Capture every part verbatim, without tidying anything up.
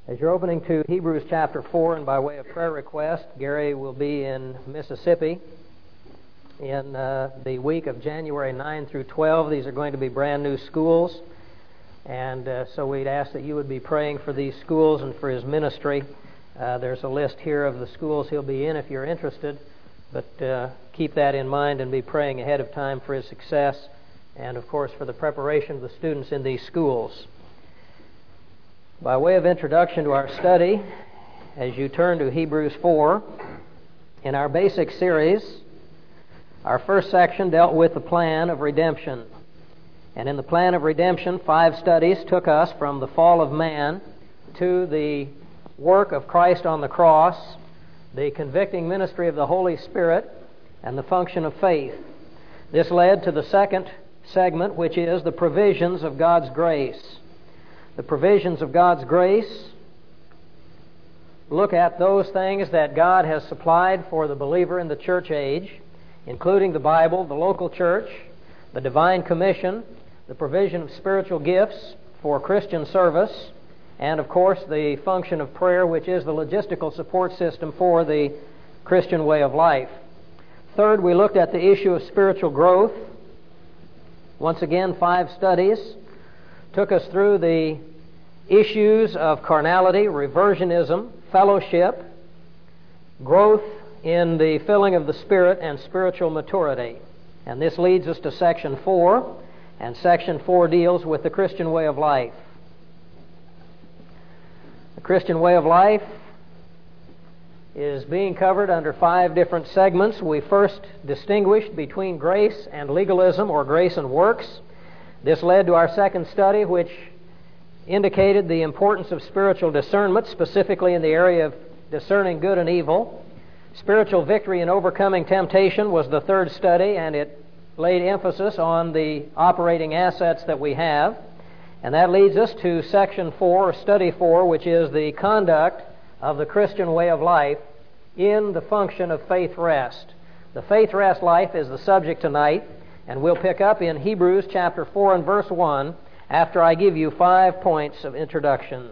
As you're opening to Hebrews chapter four, and by way of prayer request, Gary will be in Mississippi in uh, the week of January ninth through twelfth. These are going to be brand new schools, and uh, so we'd ask that you would be praying for these schools and for his ministry. Uh, there's a list here of the schools he'll be in if you're interested, but uh, keep that in mind and be praying ahead of time for his success and, of course, for the preparation of the students in these schools. By way of introduction to our study, as you turn to Hebrews four, in our basic series, our first section dealt with the plan of redemption. And in the plan of redemption, five studies took us from the fall of man to the work of Christ on the cross, the convicting ministry of the Holy Spirit, and the function of faith. This led to the second segment, which is the provisions of God's grace. The provisions of God's grace look at those things that God has supplied for the believer in the church age, including the Bible, the local church, the divine commission, the provision of spiritual gifts for Christian service, and, of course, the function of prayer, which is the logistical support system for the Christian way of life. Third, we looked at the issue of spiritual growth. Once again, five studies took us through the issues of carnality, reversionism, fellowship, growth in the filling of the Spirit, and spiritual maturity. And this leads us to section four, and section four deals with the Christian way of life. The Christian way of life is being covered under five different segments. We first distinguished between grace and legalism, or grace and works. This led to our second study, which indicated the importance of spiritual discernment, specifically in the area of discerning good and evil. Spiritual victory in overcoming temptation was the third study, and it laid emphasis on the operating assets that we have. And that leads us to section four, or study four, which is the conduct of the Christian way of life in the function of faith rest. The faith rest life is the subject tonight, and we'll pick up in Hebrews chapter four and verse one after I give you five points of introduction.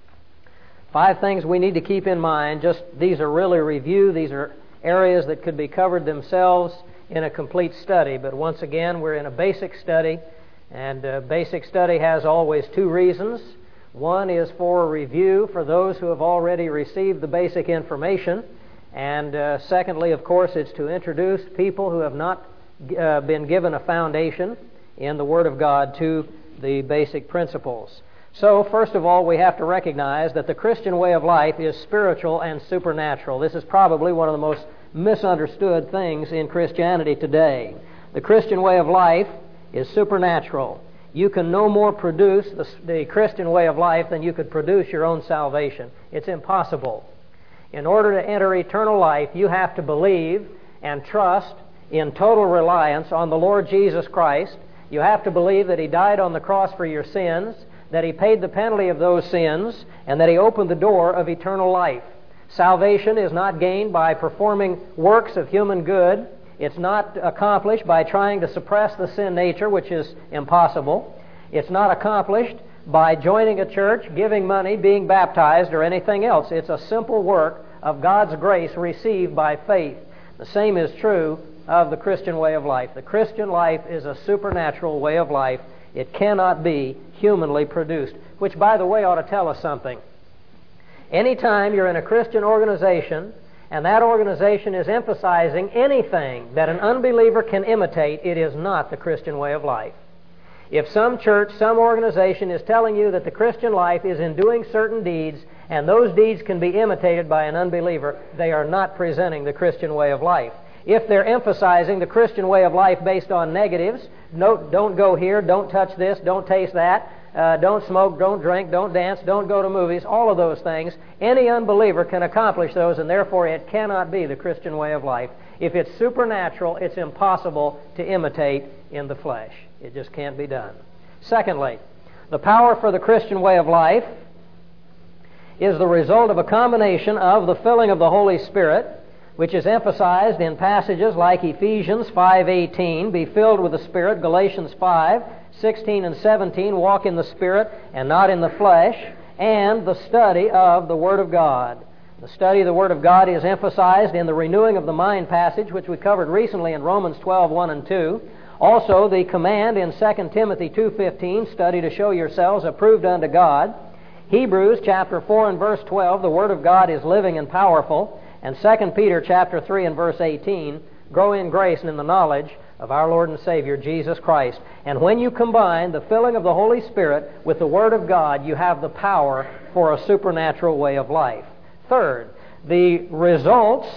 Five things we need to keep in mind. Just these are really review. These are areas that could be covered themselves in a complete study. But once again, we're in a basic study, and a basic study has always two reasons. One is for review for those who have already received the basic information. And uh, secondly, of course, it's to introduce people who have not uh, been given a foundation in the Word of God to the basic principles. So, first of all, we have to recognize that the Christian way of life is spiritual and supernatural. This is probably one of the most misunderstood things in Christianity today. The Christian way of life is supernatural. You can no more produce the, the Christian way of life than you could produce your own salvation. It's impossible. In order to enter eternal life, you have to believe and trust in total reliance on the Lord Jesus Christ. You have to believe that He died on the cross for your sins, that He paid the penalty of those sins, and that He opened the door of eternal life. Salvation is not gained by performing works of human good. It's not accomplished by trying to suppress the sin nature, which is impossible. It's not accomplished by joining a church, giving money, being baptized, or anything else. It's a simple work of God's grace received by faith. The same is true of the Christian way of life. The Christian life is a supernatural way of life. It cannot be humanly produced, which, by the way, ought to tell us something. Anytime you're in a Christian organization and that organization is emphasizing anything that an unbeliever can imitate, it is not the Christian way of life. If some church, some organization is telling you that the Christian life is in doing certain deeds, and those deeds can be imitated by an unbeliever, they are not presenting the Christian way of life. If they're emphasizing the Christian way of life based on negatives, no, don't go here, don't touch this, don't taste that, uh, don't smoke, don't drink, don't dance, don't go to movies, all of those things, any unbeliever can accomplish those, and therefore it cannot be the Christian way of life. If it's supernatural, it's impossible to imitate in the flesh. It just can't be done. Secondly, the power for the Christian way of life is the result of a combination of the filling of the Holy Spirit, which is emphasized in passages like Ephesians five eighteen, be filled with the Spirit, Galatians five sixteen and seventeen, walk in the Spirit and not in the flesh, and the study of the Word of God. The study of the Word of God is emphasized in the renewing of the mind passage, which we covered recently in Romans twelve, one and two. Also, the command in Second Timothy two fifteen, study to show yourselves approved unto God. Hebrews chapter four and verse twelve, the Word of God is living and powerful. And Second Peter chapter three and verse eighteen, grow in grace and in the knowledge of our Lord and Savior, Jesus Christ. And when you combine the filling of the Holy Spirit with the Word of God, you have the power for a supernatural way of life. Third, the results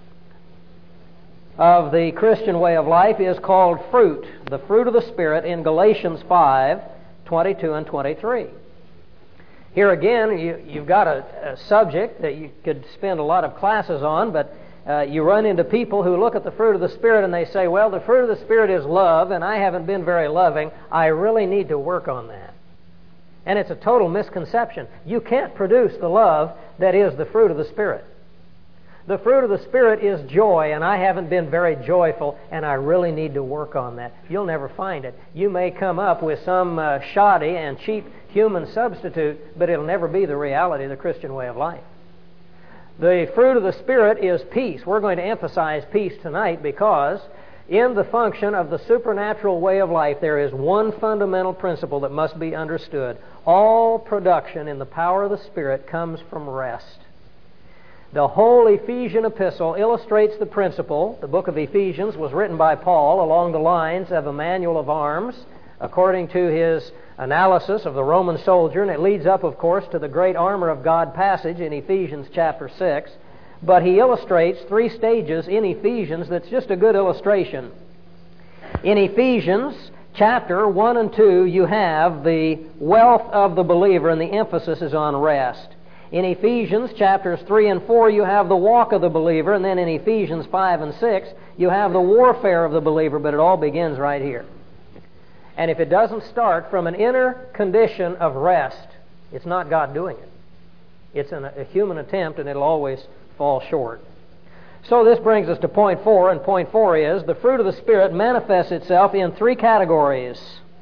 of the Christian way of life is called fruit, the fruit of the Spirit in Galatians five, twenty-two and twenty-three. Here again, you, you've got a, a subject that you could spend a lot of classes on, but uh, you run into people who look at the fruit of the Spirit and they say, well, the fruit of the Spirit is love, and I haven't been very loving. I really need to work on that. And it's a total misconception. You can't produce the love that is the fruit of the Spirit. The fruit of the Spirit is joy, and I haven't been very joyful, and I really need to work on that. You'll never find it. You may come up with some uh, shoddy and cheap human substitute, but it'll never be the reality of the Christian way of life. The fruit of the Spirit is peace. We're going to emphasize peace tonight because in the function of the supernatural way of life, there is one fundamental principle that must be understood. All production in the power of the Spirit comes from rest. The whole Ephesian epistle illustrates the principle. The book of Ephesians was written by Paul along the lines of a manual of arms, according to his analysis of the Roman soldier, and it leads up, of course, to the great armor of God passage in Ephesians chapter six. But he illustrates three stages in Ephesians that's just a good illustration. In Ephesians chapter one and two, you have the wealth of the believer, and the emphasis is on rest. In Ephesians chapters three and four, you have the walk of the believer, and then in Ephesians five and six, you have the warfare of the believer, but it all begins right here. And if it doesn't start from an inner condition of rest, it's not God doing it. It's an, a human attempt, and it'll always fall short. So this brings us to point four, and point four is the fruit of the Spirit manifests itself in three categories.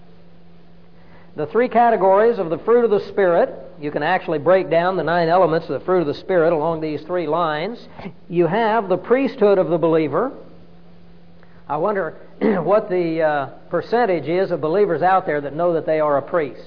The three categories of the fruit of the Spirit, you can actually break down the nine elements of the fruit of the Spirit along these three lines. You have the priesthood of the believer. I wonder what the uh, percentage is of believers out there that know that they are a priest.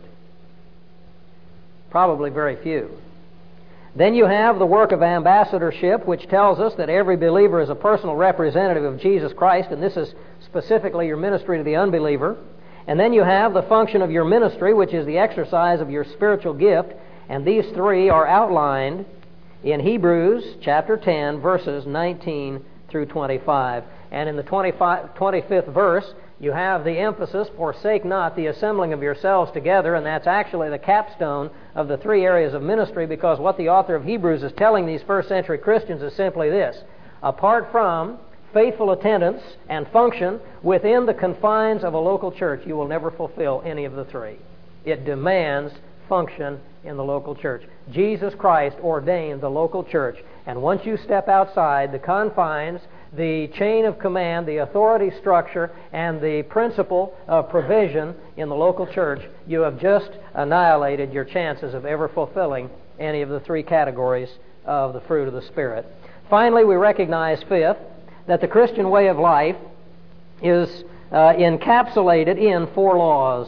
Probably very few. Then you have the work of ambassadorship, which tells us that every believer is a personal representative of Jesus Christ, and this is specifically your ministry to the unbeliever. And then you have the function of your ministry, which is the exercise of your spiritual gift, and these three are outlined in Hebrews chapter ten, verses nineteen through twenty-five. And in the twenty-fifth verse, you have the emphasis, forsake not the assembling of yourselves together, and that's actually the capstone of the three areas of ministry, because what the author of Hebrews is telling these first century Christians is simply this: apart from faithful attendance and function within the confines of a local church, you will never fulfill any of the three. It demands function in the local church. Jesus Christ ordained the local church, and once you step outside the confines, the chain of command, the authority structure, and the principle of provision in the local church, you have just annihilated your chances of ever fulfilling any of the three categories of the fruit of the Spirit. Finally, we recognize, fifth, that the Christian way of life is uh, encapsulated in four laws.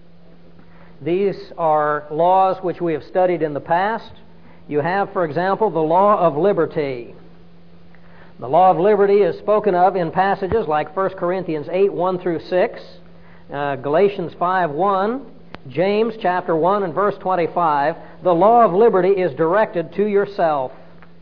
These are laws which we have studied in the past. You have, for example, the law of liberty. The law of liberty is spoken of in passages like First Corinthians eight, one through six, uh, Galatians five, one, James chapter one and verse twenty-five. The law of liberty is directed to yourself.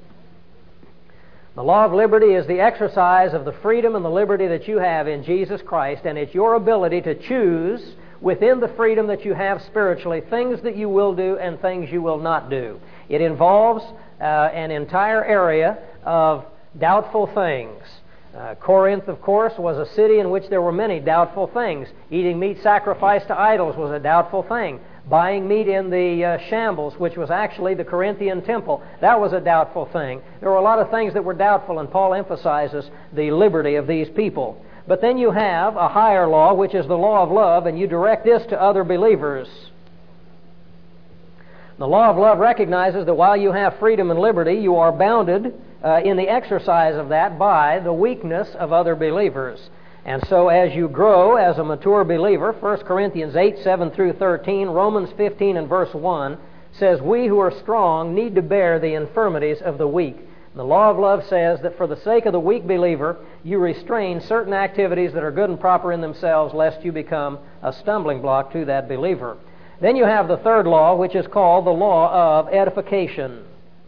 The law of liberty is the exercise of the freedom and the liberty that you have in Jesus Christ, and it's your ability to choose within the freedom that you have spiritually things that you will do and things you will not do. It involves uh, an entire area of doubtful things. Uh, Corinth, of course, was a city in which there were many doubtful things. Eating meat sacrificed to idols was a doubtful thing. Buying meat in the uh, shambles, which was actually the Corinthian temple, that was a doubtful thing. There were a lot of things that were doubtful, and Paul emphasizes the liberty of these people. But then you have a higher law, which is the law of love, and you direct this to other believers. The law of love recognizes that while you have freedom and liberty, you are bounded uh, in the exercise of that by the weakness of other believers. And so as you grow as a mature believer, First Corinthians eight, seven through thirteen, Romans fifteen and verse one says, we who are strong need to bear the infirmities of the weak. The law of love says that for the sake of the weak believer, you restrain certain activities that are good and proper in themselves, lest you become a stumbling block to that believer. Then you have the third law, which is called the law of edification,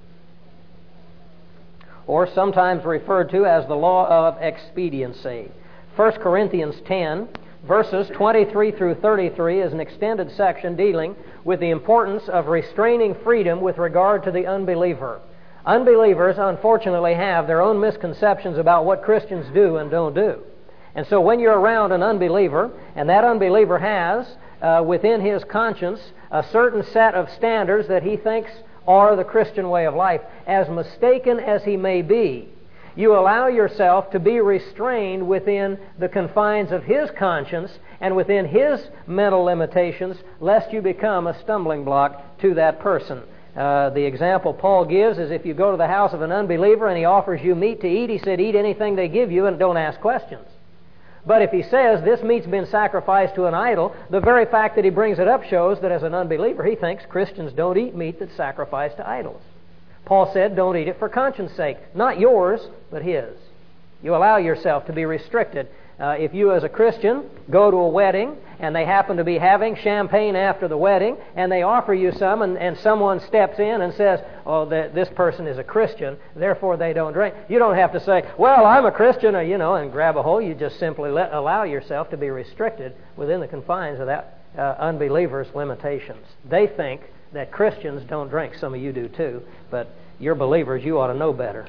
or sometimes referred to as the law of expediency. First Corinthians ten, verses twenty-three through thirty-three is an extended section dealing with the importance of restraining freedom with regard to the unbeliever. Unbelievers, unfortunately, have their own misconceptions about what Christians do and don't do. And so when you're around an unbeliever, and that unbeliever has uh, within his conscience a certain set of standards that he thinks are the Christian way of life, as mistaken as he may be, you allow yourself to be restrained within the confines of his conscience and within his mental limitations, lest you become a stumbling block to that person. Uh, the example Paul gives is if you go to the house of an unbeliever and he offers you meat to eat, he said, eat anything they give you and don't ask questions. But if he says this meat's been sacrificed to an idol, the very fact that he brings it up shows that as an unbeliever he thinks Christians don't eat meat that's sacrificed to idols. Paul said, don't eat it for conscience sake. Not yours, but his. You allow yourself to be restricted. Uh, if you as a Christian go to a wedding and they happen to be having champagne after the wedding and they offer you some and, and someone steps in and says, oh, the, this person is a Christian, therefore they don't drink. You don't have to say, well, I'm a Christian, or, you know, and grab a hold. You just simply let, allow yourself to be restricted within the confines of that uh, unbeliever's limitations. They think that Christians don't drink. Some of you do too, but you're believers, you ought to know better.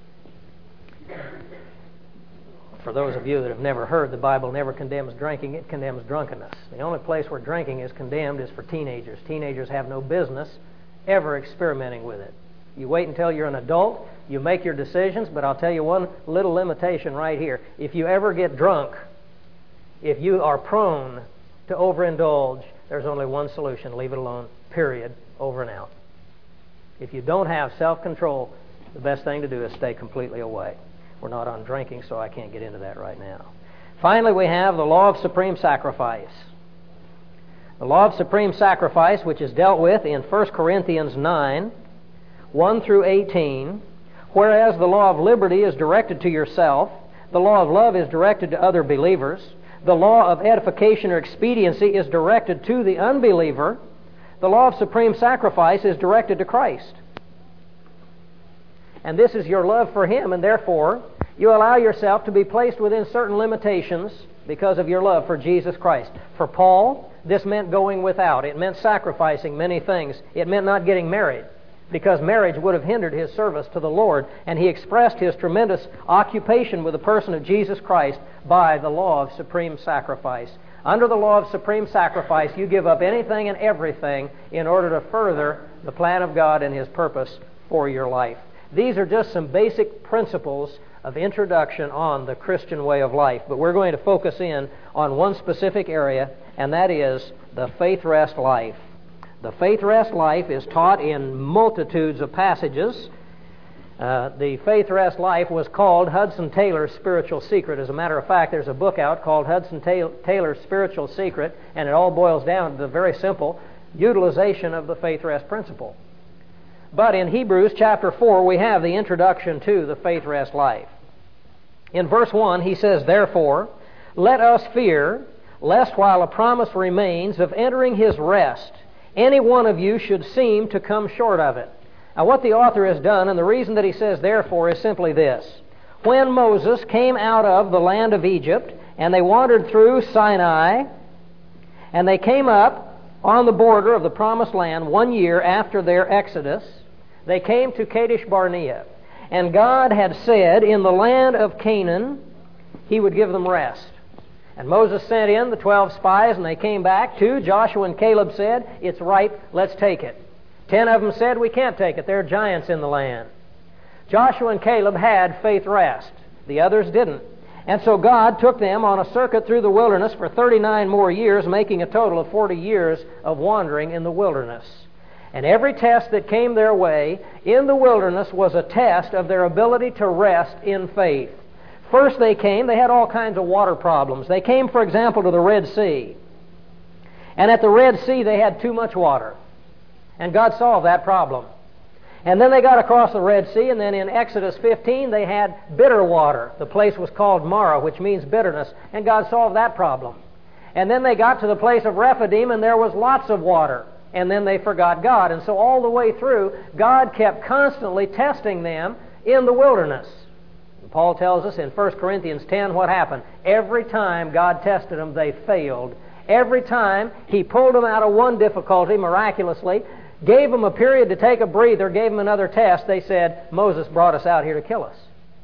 For those of you that have never heard, the Bible never condemns drinking, it condemns drunkenness. The only place where drinking is condemned is for teenagers. Teenagers have no business ever experimenting with it. You wait until you're an adult, you make your decisions, but I'll tell you one little limitation right here. If you ever get drunk, if you are prone to overindulge, there's only one solution: leave it alone, period, over and out. If you don't have self-control, the best thing to do is stay completely away. We're not on drinking, so I can't get into that right now. Finally, we have the law of supreme sacrifice. The law of supreme sacrifice, which is dealt with in First Corinthians nine, one through eighteen, whereas the law of liberty is directed to yourself, the law of love is directed to other believers, the law of edification or expediency is directed to the unbeliever, the law of supreme sacrifice is directed to Christ. And this is your love for Him, and therefore you allow yourself to be placed within certain limitations because of your love for Jesus Christ. For Paul, this meant going without. It meant sacrificing many things. It meant not getting married, because marriage would have hindered his service to the Lord, and he expressed his tremendous occupation with the person of Jesus Christ by the law of supreme sacrifice. Under the law of supreme sacrifice, you give up anything and everything in order to further the plan of God and His purpose for your life. These are just some basic principles of introduction on the Christian way of life. But we're going to focus in on one specific area, and that is the faith rest life. The faith rest life is taught in multitudes of passages. Uh, the faith rest life was called Hudson Taylor's Spiritual Secret. As a matter of fact, there's a book out called Hudson Taylor's Spiritual Secret, and it all boils down to the very simple utilization of the faith rest principle. But in Hebrews chapter four, we have the introduction to the faith rest life. In verse one, he says, "Therefore, let us fear, lest while a promise remains of entering His rest, any one of you should seem to come short of it." Now, what the author has done, and the reason that he says therefore, is simply this. When Moses came out of the land of Egypt, and they wandered through Sinai, and they came up on the border of the promised land one year after their exodus, they came to Kadesh Barnea. And God had said, in the land of Canaan, He would give them rest. And Moses sent in the twelve spies, and they came back. Two, Joshua and Caleb, said, "It's ripe, let's take it." Ten of them said, "We can't take it, there are giants in the land." Joshua and Caleb had faith rest. The others didn't. And so God took them on a circuit through the wilderness for thirty-nine more years, making a total of forty years of wandering in the wilderness. And every test that came their way in the wilderness was a test of their ability to rest in faith. First they came, they had all kinds of water problems. They came, for example, to the Red Sea. And at the Red Sea they had too much water. And God solved that problem. And then they got across the Red Sea, and then in Exodus fifteen they had bitter water. The place was called Marah, which means bitterness, and God solved that problem. And then they got to the place of Rephidim, and there was lots of water. And then they forgot God. And so all the way through, God kept constantly testing them in the wilderness. And Paul tells us in First Corinthians ten what happened. Every time God tested them, they failed. Every time He pulled them out of one difficulty miraculously, gave them a period to take a breather, gave them another test, they said, Moses brought us out here to kill us.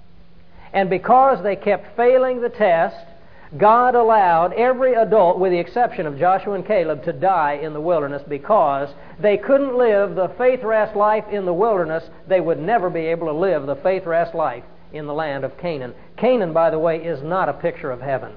And because they kept failing the test, God allowed every adult, with the exception of Joshua and Caleb, to die in the wilderness because they couldn't live the faith-rest life in the wilderness. They would never be able to live the faith-rest life in the land of Canaan. Canaan, by the way, is not a picture of heaven.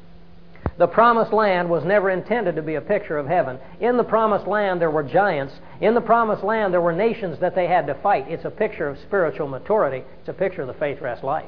The promised land was never intended to be a picture of heaven. In the promised land there were giants. In the promised land there were nations that they had to fight. It's a picture of spiritual maturity. It's a picture of the faith-rest life.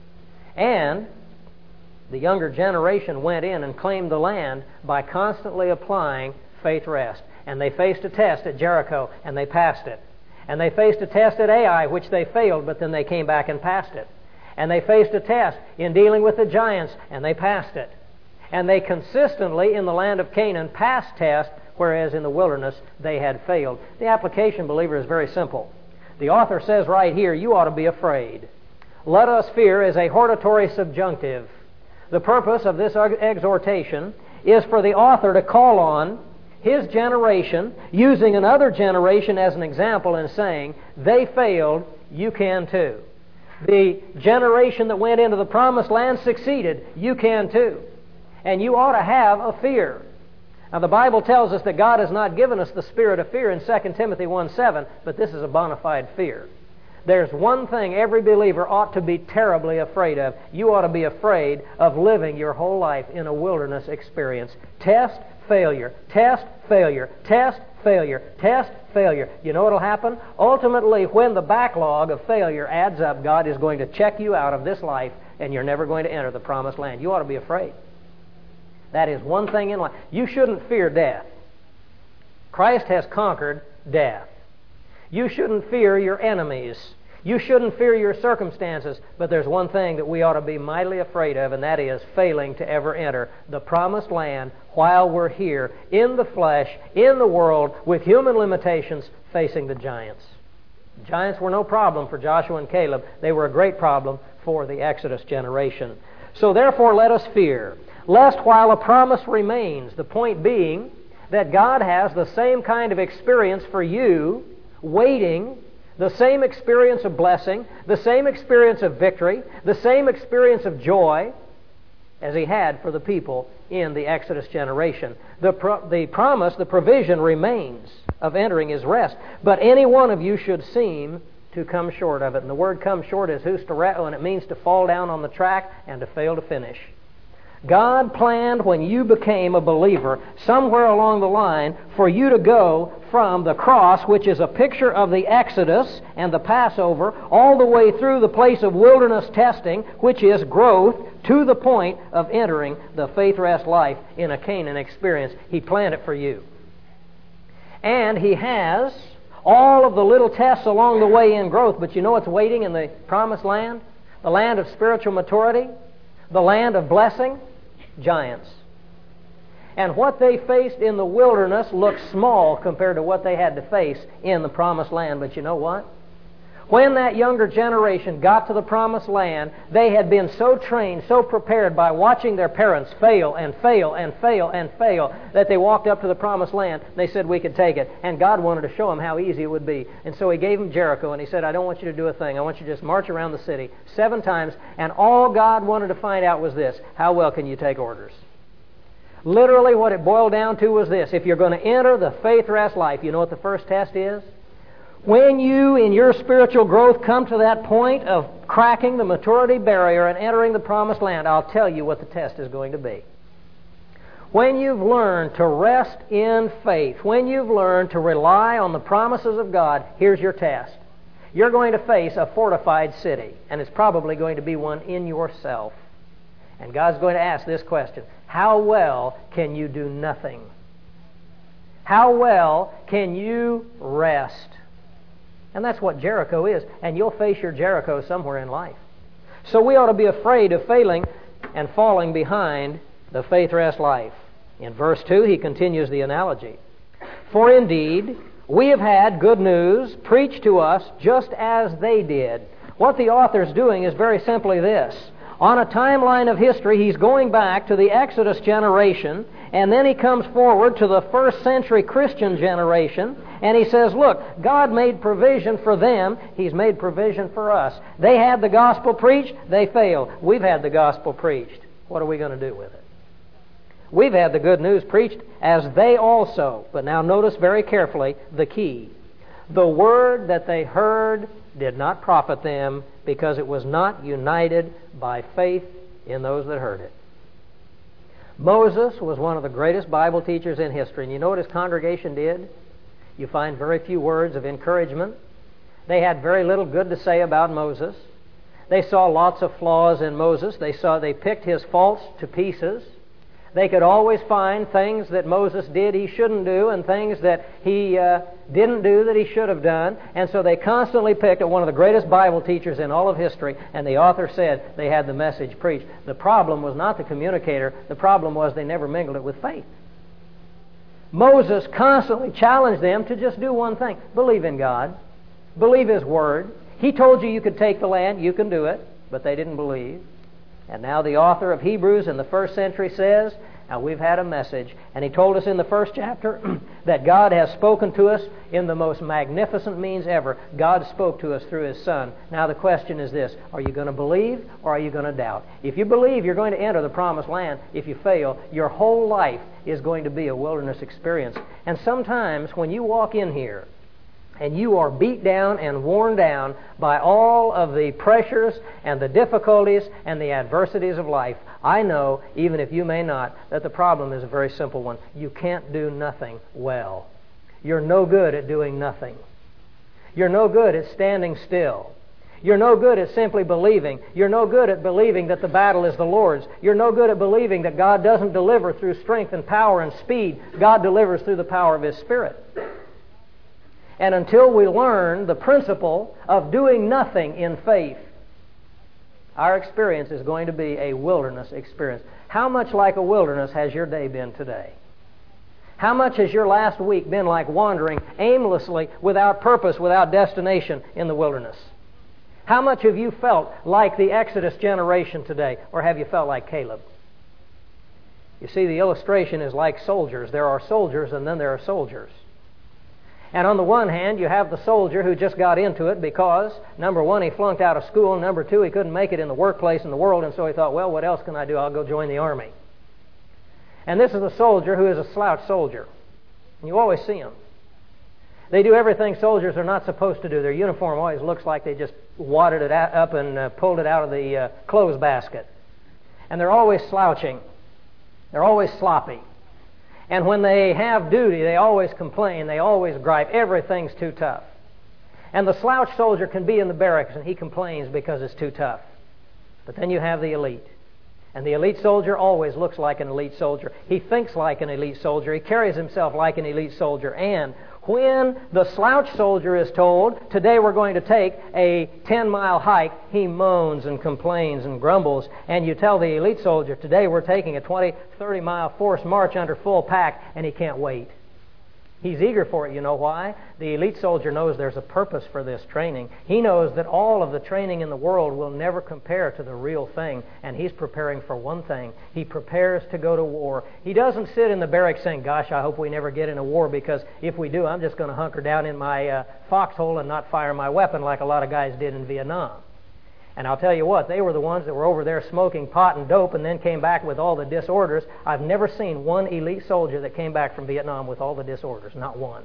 And the younger generation went in and claimed the land by constantly applying faith rest. And they faced a test at Jericho, and they passed it. And they faced a test at Ai, which they failed, but then they came back and passed it. And they faced a test in dealing with the giants, and they passed it. And they consistently, in the land of Canaan, passed tests, whereas in the wilderness they had failed. The application, believer, is very simple. The author says right here, you ought to be afraid. Let us fear is a hortatory subjunctive. The purpose of this exhortation is for the author to call on his generation, using another generation as an example and saying, they failed, you can too. The generation that went into the promised land succeeded, you can too. And you ought to have a fear. Now the Bible tells us that God has not given us the spirit of fear in Second Timothy one seven, but this is a bona fide fear. There's one thing every believer ought to be terribly afraid of. You ought to be afraid of living your whole life in a wilderness experience. Test, failure. Test, failure. Test, failure. Test, failure. You know what will happen? Ultimately, when the backlog of failure adds up, God is going to check you out of this life, and you're never going to enter the promised land. You ought to be afraid. That is one thing in life. You shouldn't fear death. Christ has conquered death. You shouldn't fear your enemies. You shouldn't fear your circumstances. But there's one thing that we ought to be mightily afraid of, and that is failing to ever enter the promised land while we're here in the flesh, in the world, with human limitations, facing the giants. The giants were no problem for Joshua and Caleb. They were a great problem for the Exodus generation. So therefore let us fear, lest while a promise remains, the point being that God has the same kind of experience for you waiting, the same experience of blessing, the same experience of victory, the same experience of joy as He had for the people in the Exodus generation. The, pro- the promise, the provision remains of entering His rest, but any one of you should seem to come short of it. And the word come short is hustereo, and it means to fall down on the track and to fail to finish. God planned when you became a believer somewhere along the line for you to go from the cross, which is a picture of the Exodus and the Passover, all the way through the place of wilderness testing, which is growth, to the point of entering the faith rest life in a Canaan experience. He planned it for you. And He has all of the little tests along the way in growth, but you know what's waiting in the promised land? The land of spiritual maturity, the land of blessing. Giants. And what they faced in the wilderness looked small compared to what they had to face in the promised land. But you know what? When that younger generation got to the promised land, they had been so trained, so prepared by watching their parents fail and fail and fail and fail, that they walked up to the promised land. They said, we could take it. And God wanted to show them how easy it would be. And so He gave them Jericho, and He said, I don't want you to do a thing. I want you to just march around the city seven times. And all God wanted to find out was this: how well can you take orders? Literally what it boiled down to was this: if you're going to enter the faith rest life, you know what the first test is? When you, in your spiritual growth, come to that point of cracking the maturity barrier and entering the promised land, I'll tell you what the test is going to be. when you've learned to rest in faith, when you've learned to rely on the promises of God, here's your test. You're going to face a fortified city, and it's probably going to be one in yourself. And God's going to ask this question: how well can you do nothing? How well can you rest? And that's what Jericho is. And you'll face your Jericho somewhere in life. So we ought to be afraid of failing and falling behind the faith rest life. In verse two, he continues the analogy. For indeed, we have had good news preached to us just as they did. What the author's doing is very simply this. On a timeline of history, he's going back to the Exodus generation, and then he comes forward to the first century Christian generation, and he says, look, God made provision for them. He's made provision for us. They had the gospel preached. They failed. We've had the gospel preached. What are we going to do with it? We've had the good news preached as they also. But now notice very carefully the key. The word that they heard did not profit them because it was not united by faith in those that heard it. Moses was one of the greatest Bible teachers in history. And you know what his congregation did? You find very few words of encouragement. They had very little good to say about Moses. They saw lots of flaws in Moses. They saw they picked his faults to pieces. They could always find things that Moses did he shouldn't do and things that he uh, didn't do that he should have done. And so they constantly picked at one of the greatest Bible teachers in all of history, and the author said they had the message preached. The problem was not the communicator. The problem was they never mingled it with faith. Moses constantly challenged them to just do one thing. Believe in God. Believe His Word. He told you you could take the land. You can do it. But they didn't believe. And now the author of Hebrews in the first century says, now we've had a message. And he told us in the first chapter that God has spoken to us in the most magnificent means ever. God spoke to us through His Son. Now the question is this: are you going to believe or are you going to doubt? If you believe, you're going to enter the promised land. If you fail, your whole life is going to be a wilderness experience. And sometimes when you walk in here, and you are beat down and worn down by all of the pressures and the difficulties and the adversities of life, I know, even if you may not, that the problem is a very simple one. You can't do nothing well. You're no good at doing nothing. You're no good at standing still. You're no good at simply believing. You're no good at believing that the battle is the Lord's. You're no good at believing that God doesn't deliver through strength and power and speed. God delivers through the power of His Spirit. And until we learn the principle of doing nothing in faith, our experience is going to be a wilderness experience. How much like a wilderness has your day been today? How much has your last week been like wandering aimlessly, without purpose, without destination in the wilderness? How much have you felt like the Exodus generation today, or have you felt like Caleb? You see, the illustration is like soldiers. There are soldiers and then there are soldiers. And on the one hand, you have the soldier who just got into it because, number one, he flunked out of school, and number two, he couldn't make it in the workplace in the world, and so he thought, well, what else can I do? I'll go join the army. And this is a soldier who is a slouch soldier. And you always see them. They do everything soldiers are not supposed to do. Their uniform always looks like they just wadded it up and uh, pulled it out of the uh, clothes basket. And they're always slouching. They're always sloppy. And when they have duty, they always complain. They always gripe. Everything's too tough. And the slouch soldier can be in the barracks and he complains because it's too tough. But then you have the elite. And the elite soldier always looks like an elite soldier. He thinks like an elite soldier. He carries himself like an elite soldier. And when the slouch soldier is told, today we're going to take a ten-mile hike, he moans and complains and grumbles. And you tell the elite soldier, today we're taking a twenty, thirty-mile forced march under full pack, and he can't wait. He's eager for it. You know why? The elite soldier knows there's a purpose for this training. He knows that all of the training in the world will never compare to the real thing, and he's preparing for one thing. He prepares to go to war. He doesn't sit in the barracks saying, gosh, I hope we never get in a war, because if we do, I'm just going to hunker down in my uh, foxhole and not fire my weapon like a lot of guys did in Vietnam. And I'll tell you what, they were the ones that were over there smoking pot and dope and then came back with all the disorders. I've never seen one elite soldier that came back from Vietnam with all the disorders, not one.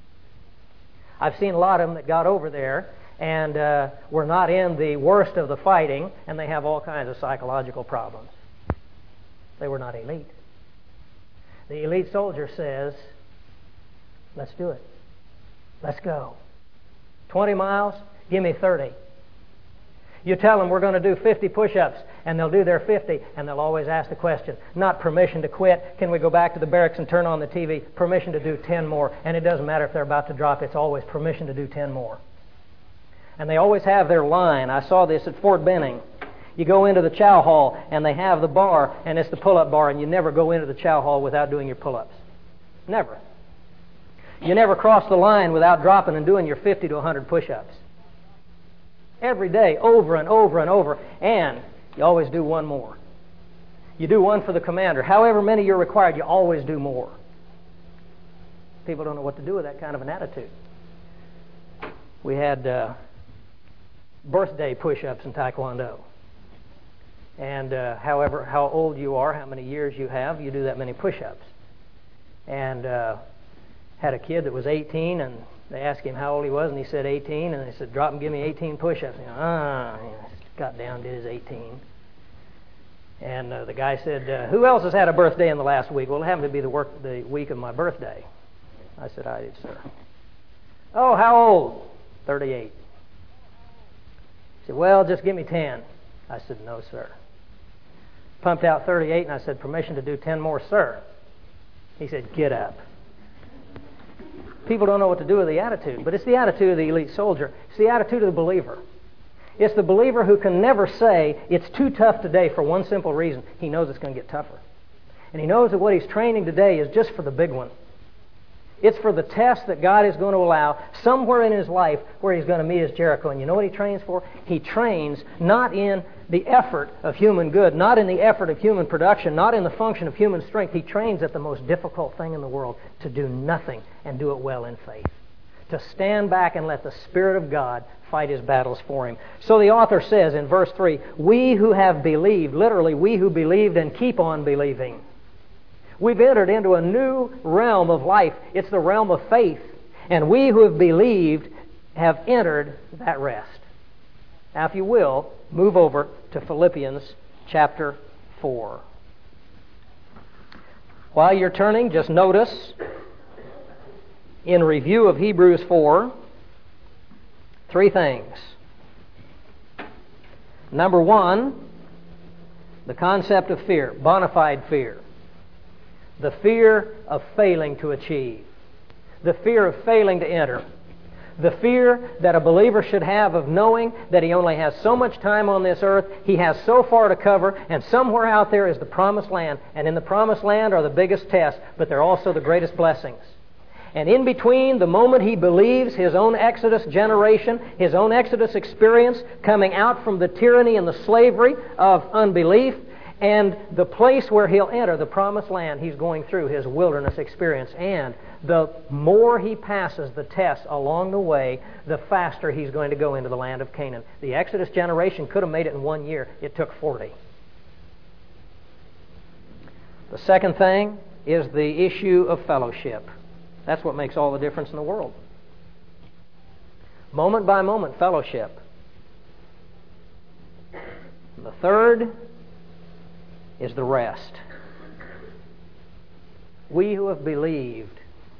I've seen a lot of them that got over there and uh, were not in the worst of the fighting, and they have all kinds of psychological problems. They were not elite. The elite soldier says, let's do it. Let's go. twenty miles, give me thirty. You tell them we're going to do fifty push-ups, and they'll do their fifty, and they'll always ask the question, not permission to quit. Can we go back to the barracks and turn on the T V? Permission to do ten more. And it doesn't matter if they're about to drop, it's always permission to do ten more. And they always have their line. I saw this at Fort Benning. You go into the chow hall, and they have the bar, and it's the pull-up bar, and you never go into the chow hall without doing your pull-ups. Never. You never cross the line without dropping and doing your fifty to one hundred push-ups. Every day, over and over and over, and you always do one more. You do one for the commander. However many you're required, you always do more. People don't know what to do with that kind of an attitude. We had uh, birthday push-ups in Taekwondo. And uh, however, how old you are, how many years you have, you do that many push-ups. And uh, had a kid that was eighteen, and they asked him how old he was, and he said eighteen, and they said, drop and give me eighteen push-ups. And he ah, he got down, did his eighteen. And uh, the guy said, uh, who else has had a birthday in the last week? Well, it happened to be the, work, the week of my birthday. I said, I did, sir. Oh, how old? thirty-eight. He said, well, just give me ten. I said, no, sir. Pumped out thirty-eight, and I said, permission to do ten more, sir. He said, get up. People don't know what to do with the attitude, but it's the attitude of the elite soldier. It's the attitude of the believer. It's the believer who can never say, it's too tough today for one simple reason. He knows it's going to get tougher. And he knows that what he's training today is just for the big one. It's for the test that God is going to allow somewhere in his life where he's going to meet his Jericho. And you know what he trains for? He trains not in the effort of human good, not in the effort of human production, not in the function of human strength. He trains at the most difficult thing in the world, to do nothing and do it well in faith. To stand back and let the Spirit of God fight his battles for him. So the author says in verse three, we who have believed, literally, we who believed and keep on believing. We've entered into a new realm of life. It's the realm of faith. And we who have believed have entered that rest. Now, if you will, move over to Philippians chapter four. While you're turning, just notice, in review of Hebrews four, three things. Number one, the concept of fear, bona fide fear. The fear of failing to achieve. The fear of failing to enter. The fear that a believer should have of knowing that he only has so much time on this earth, he has so far to cover, and somewhere out there is the promised land. And in the promised land are the biggest tests, but they're also the greatest blessings. And in between the moment he believes his own Exodus generation, his own Exodus experience, coming out from the tyranny and the slavery of unbelief, and the place where he'll enter the promised land, he's going through his wilderness experience. And the more he passes the tests along the way, the faster he's going to go into the land of Canaan. The Exodus generation could have made it in one year. It took forty. The second thing is the issue of fellowship. That's what makes all the difference in the world. Moment by moment fellowship. And the third is the rest. We who have believed,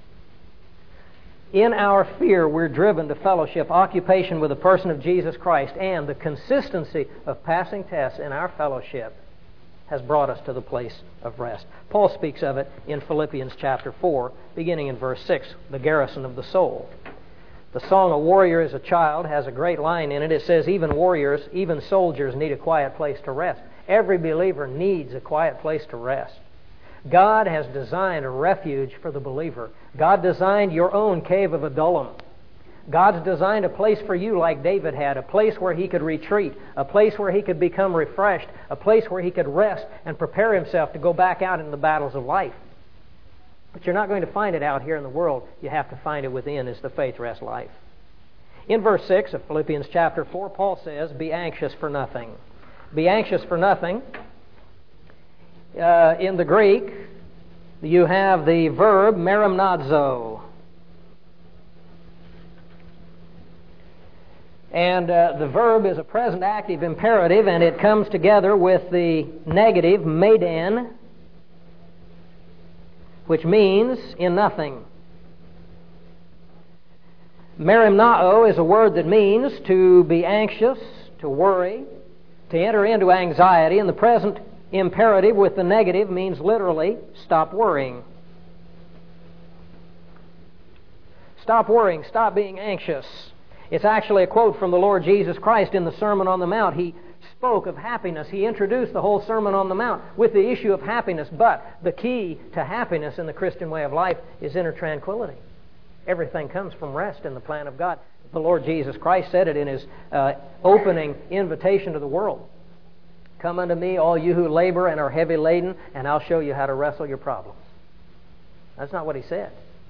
in our fear we're driven to fellowship, occupation with the person of Jesus Christ, and the consistency of passing tests in our fellowship has brought us to the place of rest. Paul speaks of it in Philippians chapter four, beginning in verse six, the garrison of the soul. The song, A Warrior is a Child, has a great line in it. It says, even warriors, even soldiers need a quiet place to rest. Every believer needs a quiet place to rest. God has designed a refuge for the believer. God designed your own cave of Adullam. God's designed a place for you like David had, a place where he could retreat, a place where he could become refreshed, a place where he could rest and prepare himself to go back out into the battles of life. But you're not going to find it out here in the world. You have to find it within, is the faith rest life. In verse six of Philippians chapter four, Paul says, be anxious for nothing. Be anxious for nothing. Uh, in the Greek, you have the verb merimnazo. And uh, the verb is a present active imperative, and it comes together with the negative, medan. which means in nothing. Merimnao is a word that means to be anxious, to worry, to enter into anxiety, and the present imperative with the negative means literally, stop worrying. Stop worrying, stop being anxious. It's actually a quote from the Lord Jesus Christ in the Sermon on the Mount. He spoke of happiness. He introduced the whole Sermon on the Mount with the issue of happiness, but the key to happiness in the Christian way of life is inner tranquility. Everything comes from rest in the plan of God. The Lord Jesus Christ said it in His uh, opening invitation to the world. Come unto me, all you who labor and are heavy laden, and I'll show you how to wrestle your problems. That's not what He said.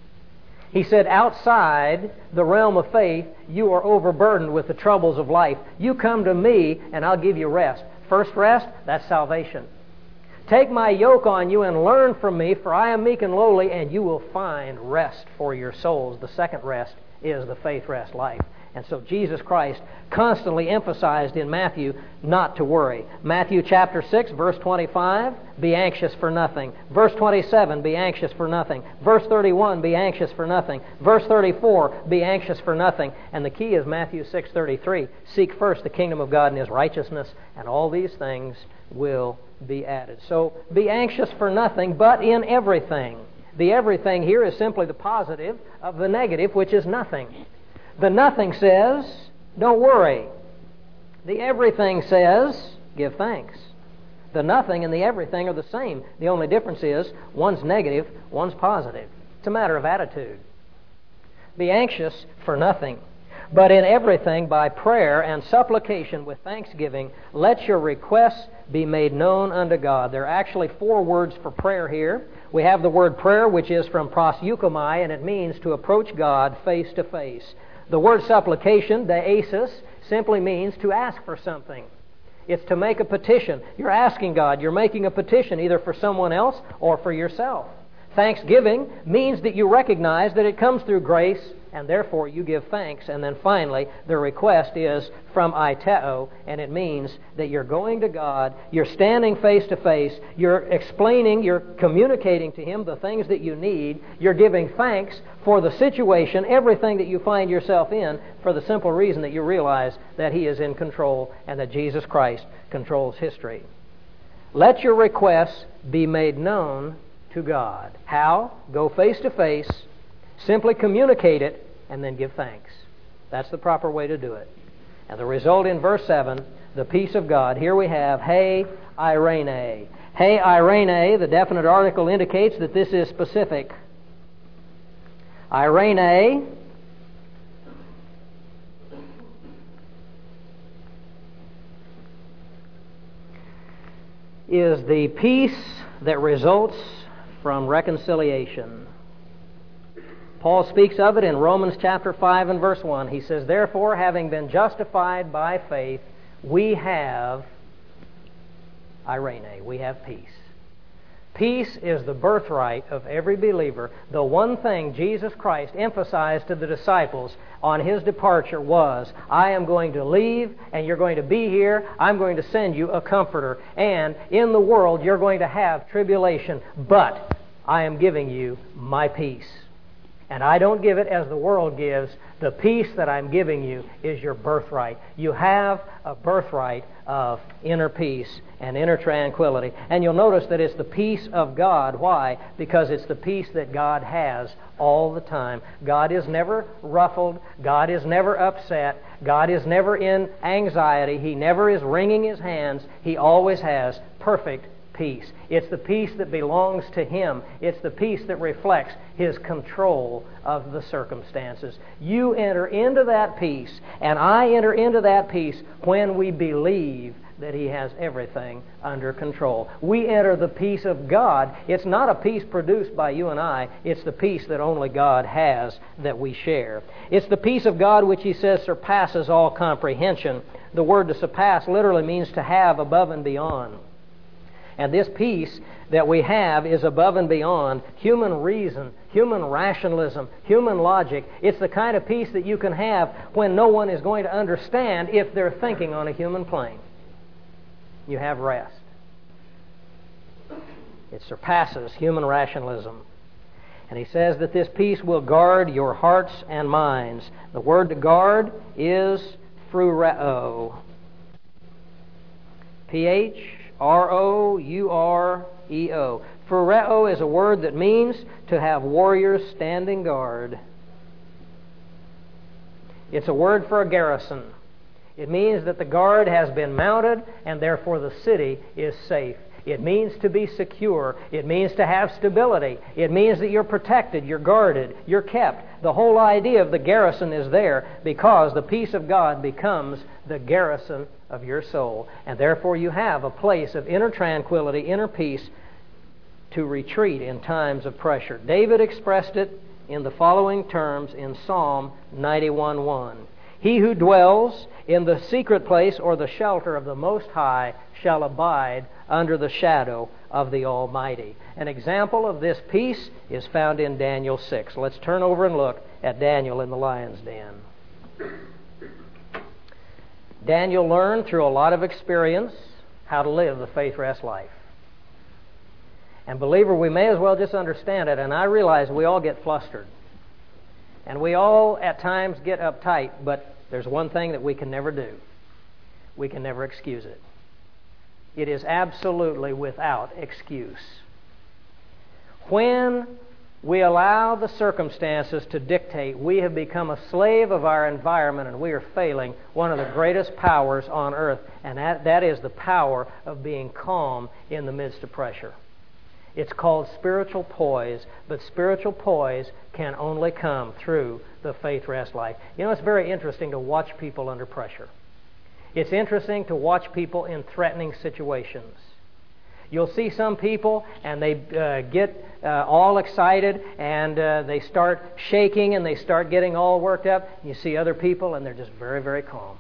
He said, outside the realm of faith, you are overburdened with the troubles of life. You come to me, and I'll give you rest. First rest, that's salvation. Take my yoke on you and learn from me, for I am meek and lowly, and you will find rest for your souls. The second rest is the faith rest life. And so Jesus Christ constantly emphasized in Matthew not to worry. Matthew chapter six, verse twenty-five, be anxious for nothing. Verse twenty-seven, be anxious for nothing. Verse thirty-one, be anxious for nothing. Verse thirty-four, be anxious for nothing. And the key is Matthew six thirty-three, seek first the kingdom of God and His righteousness, and all these things will be added. So be anxious for nothing, but in everything. The everything here is simply the positive of the negative, which is nothing. The nothing says, don't worry. The everything says, give thanks. The nothing and the everything are the same. The only difference is one's negative, one's positive. It's a matter of attitude. Be anxious for nothing, but in everything by prayer and supplication with thanksgiving, let your requests be made known unto God. There are actually four words for prayer here. We have the word prayer, which is from proseuchomai, and it means to approach God face to face. The word supplication, deesis, simply means to ask for something. It's to make a petition. You're asking God. You're making a petition either for someone else or for yourself. Thanksgiving means that you recognize that it comes through grace, and therefore you give thanks. And then finally, the request is from aiteo, and it means that you're going to God, you're standing face to face, you're explaining, you're communicating to Him the things that you need, you're giving thanks for the situation, everything that you find yourself in, for the simple reason that you realize that He is in control and that Jesus Christ controls history. Let your requests be made known to God. How? Go face to face, simply communicate it, and then give thanks. That's the proper way to do it. And the result in verse seven, the peace of God. Here we have, He eirene. He eirene, the definite article indicates that this is specific. Eirene is the peace that results from reconciliation. Paul speaks of it in Romans chapter five and verse one. He says, therefore, having been justified by faith, we have eirene, we have peace. Peace is the birthright of every believer. The one thing Jesus Christ emphasized to the disciples on His departure was, I am going to leave and you're going to be here. I'm going to send you a comforter. And in the world you're going to have tribulation. But I am giving you my peace. And I don't give it as the world gives. The peace that I'm giving you is your birthright. You have a birthright of inner peace and inner tranquility. And you'll notice that it's the peace of God. Why? Because it's the peace that God has all the time. God is never ruffled. God is never upset. God is never in anxiety. He never is wringing His hands. He always has perfect peace. It's the peace that belongs to Him. It's the peace that reflects His control of the circumstances. You enter into that peace, and I enter into that peace when we believe that He has everything under control. We enter the peace of God. It's not a peace produced by you and I. It's the peace that only God has that we share. It's the peace of God which He says surpasses all comprehension. The word to surpass literally means to have above and beyond. And this peace that we have is above and beyond human reason, human rationalism, human logic. It's the kind of peace that you can have when no one is going to understand if they're thinking on a human plane. You have rest. It surpasses human rationalism. And he says that this peace will guard your hearts and minds. The word to guard is phroureo. P H R O U R E O. Phroureo is a word that means to have warriors standing guard. It's a word for a garrison. It means that the guard has been mounted and therefore the city is safe. It means to be secure. It means to have stability. It means that you're protected, you're guarded, you're kept. The whole idea of the garrison is there because the peace of God becomes the garrison of your soul. And therefore you have a place of inner tranquility, inner peace to retreat in times of pressure. David expressed it in the following terms in Psalm ninety-one one. He who dwells in the secret place or the shelter of the Most High shall abide under the shadow of the Almighty. An example of this peace is found in Daniel six. Let's turn over and look at Daniel in the lion's den. Daniel learned through a lot of experience how to live the faith rest life. And believer, we may as well just understand it, and I realize we all get flustered. And we all at times get uptight, but there's one thing that we can never do. We can never excuse it. It is absolutely without excuse. When we allow the circumstances to dictate, we have become a slave of our environment and we are failing one of the greatest powers on earth, and that, that is the power of being calm in the midst of pressure. It's called spiritual poise, but spiritual poise can only come through the faith rest life. You know, it's very interesting to watch people under pressure. It's interesting to watch people in threatening situations. You'll see some people and they uh, get uh, all excited and uh, they start shaking and they start getting all worked up. You see other people and they're just very, very calm.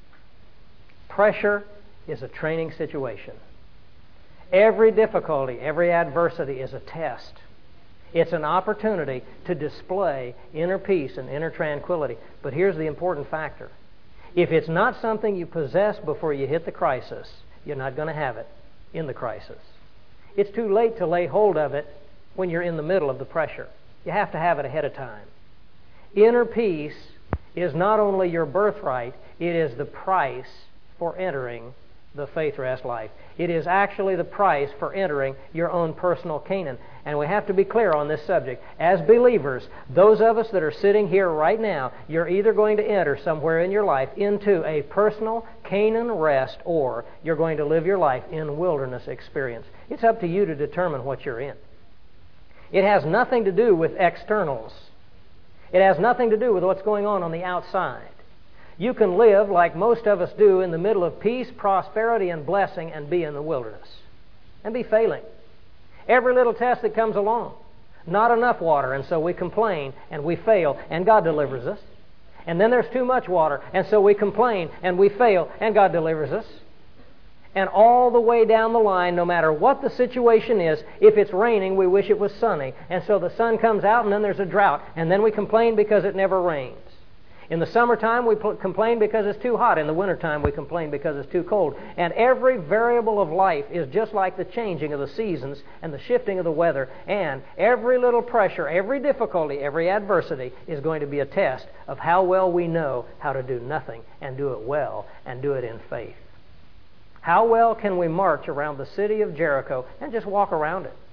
Pressure is a training situation. Every difficulty, every adversity is a test. It's an opportunity to display inner peace and inner tranquility. But here's the important factor. If it's not something you possess before you hit the crisis, you're not going to have it in the crisis. It's too late to lay hold of it when you're in the middle of the pressure. You have to have it ahead of time. Inner peace is not only your birthright, it is the price for entering the faith rest life. It is actually the price for entering your own personal Canaan. And we have to be clear on this subject. As believers, those of us that are sitting here right now, you're either going to enter somewhere in your life into a personal Canaan rest, or you're going to live your life in wilderness experience. It's up to you to determine what you're in. It has nothing to do with externals. It has nothing to do with what's going on on the outside. You can live like most of us do in the middle of peace, prosperity, and blessing and be in the wilderness and be failing. Every little test that comes along. Not enough water, and so we complain and we fail, and God delivers us. And then there's too much water, and so we complain and we fail, and God delivers us. And all the way down the line, no matter what the situation is, if it's raining, we wish it was sunny. And so the sun comes out and then there's a drought, and then we complain because it never rains. In the summertime, we pl- complain because it's too hot. In the wintertime, we complain because it's too cold. And every variable of life is just like the changing of the seasons and the shifting of the weather. And every little pressure, every difficulty, every adversity is going to be a test of how well we know how to do nothing and do it well and do it in faith. How well can we march around the city of Jericho and just walk around it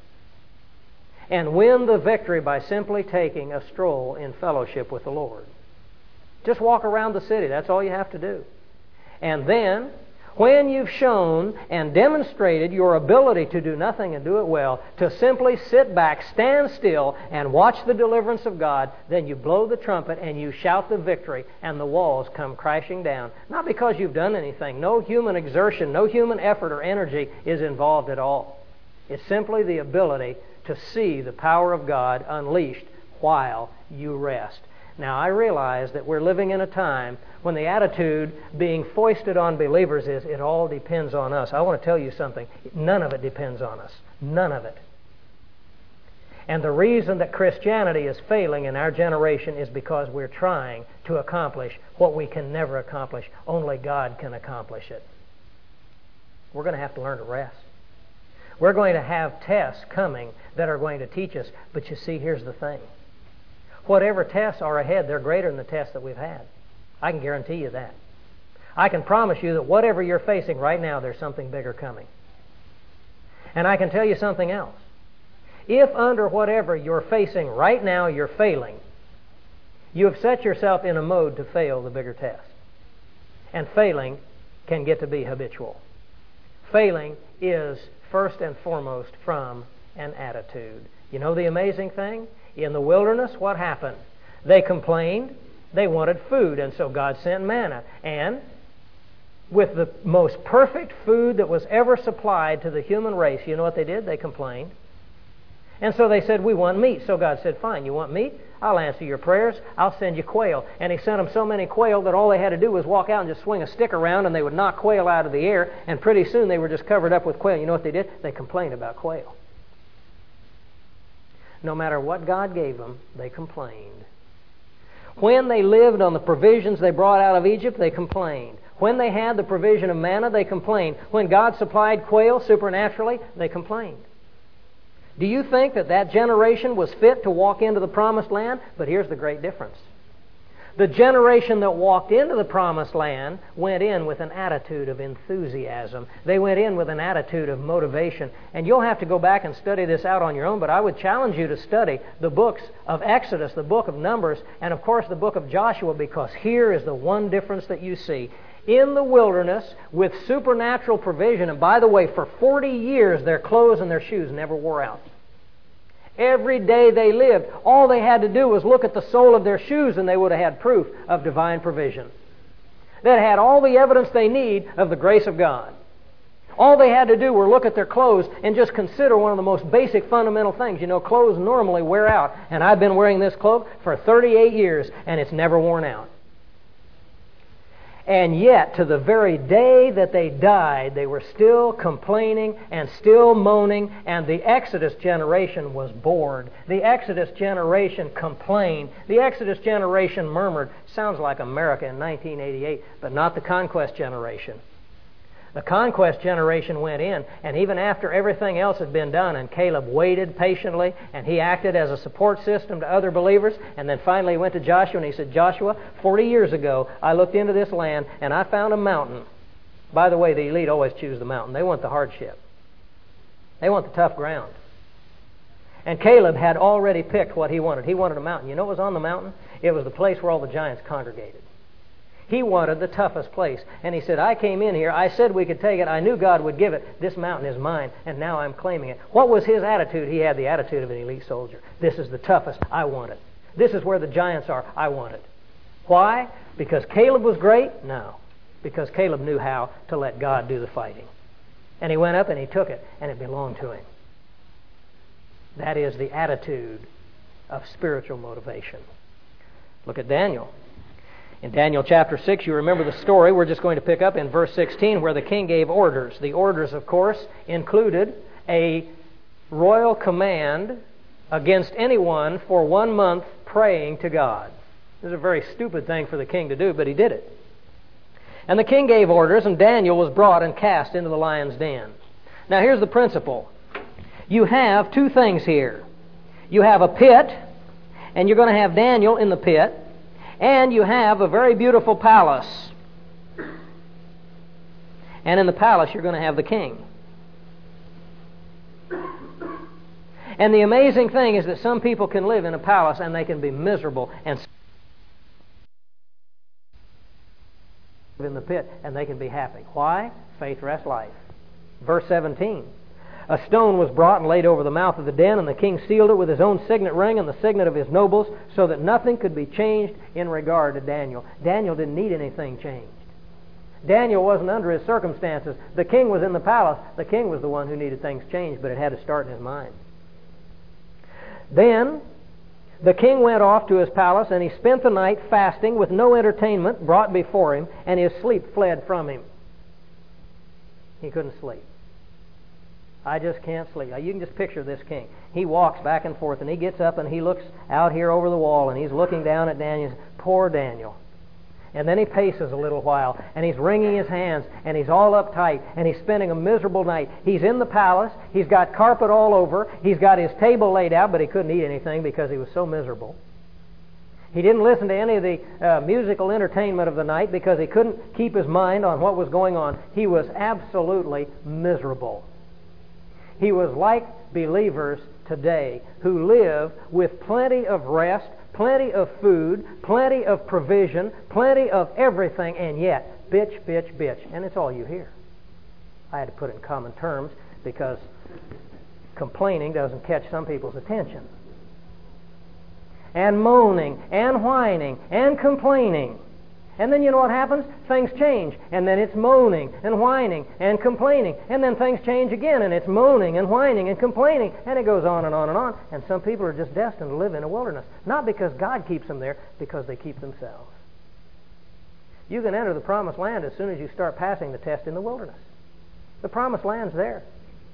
and win the victory by simply taking a stroll in fellowship with the Lord? Just walk around the city. That's all you have to do. And then, when you've shown and demonstrated your ability to do nothing and do it well, to simply sit back, stand still, and watch the deliverance of God, then you blow the trumpet and you shout the victory, and the walls come crashing down. Not because you've done anything. No human exertion, no human effort or energy is involved at all. It's simply the ability to see the power of God unleashed while you rest. Now, I realize that we're living in a time when the attitude being foisted on believers is, it all depends on us. I want to tell you something. None of it depends on us. None of it. And the reason that Christianity is failing in our generation is because we're trying to accomplish what we can never accomplish. Only God can accomplish it. We're going to have to learn to rest. We're going to have tests coming that are going to teach us. But you see, here's the thing. Whatever tests are ahead, they're greater than the tests that we've had. I can guarantee you that. I can promise you that whatever you're facing right now, there's something bigger coming. And I can tell you something else. If under whatever you're facing right now you're failing, you have set yourself in a mode to fail the bigger test. And failing can get to be habitual. Failing is first and foremost from an attitude. You know the amazing thing? In the wilderness, what happened? They complained. They wanted food, and so God sent manna. And with the most perfect food that was ever supplied to the human race, you know what they did? They complained. And so they said, we want meat. So God said, fine, you want meat? I'll answer your prayers. I'll send you quail. And He sent them so many quail that all they had to do was walk out and just swing a stick around, and they would knock quail out of the air, and pretty soon they were just covered up with quail. You know what they did? They complained about quail. No matter what God gave them, they complained. When they lived on the provisions they brought out of Egypt, they complained. When they had the provision of manna, they complained. When God supplied quail supernaturally, they complained. Do you think that that generation was fit to walk into the promised land? But here's the great difference. The generation that walked into the promised land went in with an attitude of enthusiasm. They went in with an attitude of motivation. And you'll have to go back and study this out on your own, but I would challenge you to study the books of Exodus, the book of Numbers, and of course the book of Joshua, because here is the one difference that you see. In the wilderness, with supernatural provision, and by the way, for forty years their clothes and their shoes never wore out. Every day they lived, all they had to do was look at the sole of their shoes and they would have had proof of divine provision. They had all the evidence they need of the grace of God. All they had to do were look at their clothes and just consider one of the most basic fundamental things. You know, clothes normally wear out, and I've been wearing this cloak for thirty-eight years and it's never worn out. And yet, to the very day that they died, they were still complaining and still moaning, and the Exodus generation was bored. The Exodus generation complained. The Exodus generation murmured. Sounds like America in nineteen eighty-eight, but not the conquest generation. The conquest generation went in, and even after everything else had been done, and Caleb waited patiently, and he acted as a support system to other believers, and then finally he went to Joshua, and he said, Joshua, forty years ago, I looked into this land, and I found a mountain. By the way, the elite always choose the mountain. They want the hardship. They want the tough ground. And Caleb had already picked what he wanted. He wanted a mountain. You know what was on the mountain? It was the place where all the giants congregated. He wanted the toughest place. And he said, I came in here, I said we could take it, I knew God would give it. This mountain is mine, and now I'm claiming it. What was his attitude? He had the attitude of an elite soldier. This is the toughest, I want it. This is where the giants are, I want it. Why? Because Caleb was great? No. Because Caleb knew how to let God do the fighting. And he went up and he took it, and it belonged to him. That is the attitude of spiritual motivation. Look at Daniel. In Daniel chapter six, you remember the story. We're just going to pick up in verse sixteen where the king gave orders. The orders, of course, included a royal command against anyone for one month praying to God. This is a very stupid thing for the king to do, but he did it. And the king gave orders, and Daniel was brought and cast into the lion's den. Now here's the principle. You have two things here. You have a pit, and you're going to have Daniel in the pit. And you have a very beautiful palace. And in the palace you're going to have the king. And the amazing thing is that some people can live in a palace and they can be miserable and live in the pit and they can be happy. Why? Faith, rest, life. Verse seventeen. A stone was brought and laid over the mouth of the den, and the king sealed it with his own signet ring and the signet of his nobles, so that nothing could be changed in regard to Daniel. Daniel didn't need anything changed. Daniel wasn't under his circumstances. The king was in the palace. The king was the one who needed things changed, but it had to start in his mind. Then the king went off to his palace, and he spent the night fasting with no entertainment brought before him, and his sleep fled from him. He couldn't sleep. I just can't sleep. Now, you can just picture this king. He walks back and forth, and he gets up and he looks out here over the wall, and he's looking down at Daniel. Poor Daniel. And then he paces a little while, and he's wringing his hands, and he's all uptight, and he's spending a miserable night. He's in the palace, he's got carpet all over, he's got his table laid out, but he couldn't eat anything because he was so miserable. He didn't listen to any of the uh, musical entertainment of the night because he couldn't keep his mind on what was going on. He was absolutely miserable. He was like believers today who live with plenty of rest, plenty of food, plenty of provision, plenty of everything, and yet bitch, bitch, bitch. And it's all you hear. I had to put it in common terms because complaining doesn't catch some people's attention. And moaning, and whining, and complaining. And then you know what happens? Things change. And then it's moaning, and whining, and complaining. And then things change again, and it's moaning, and whining, and complaining. And it goes on and on and on. And some people are just destined to live in a wilderness. Not because God keeps them there, because they keep themselves. You can enter the promised land as soon as you start passing the test in the wilderness. The promised land's there.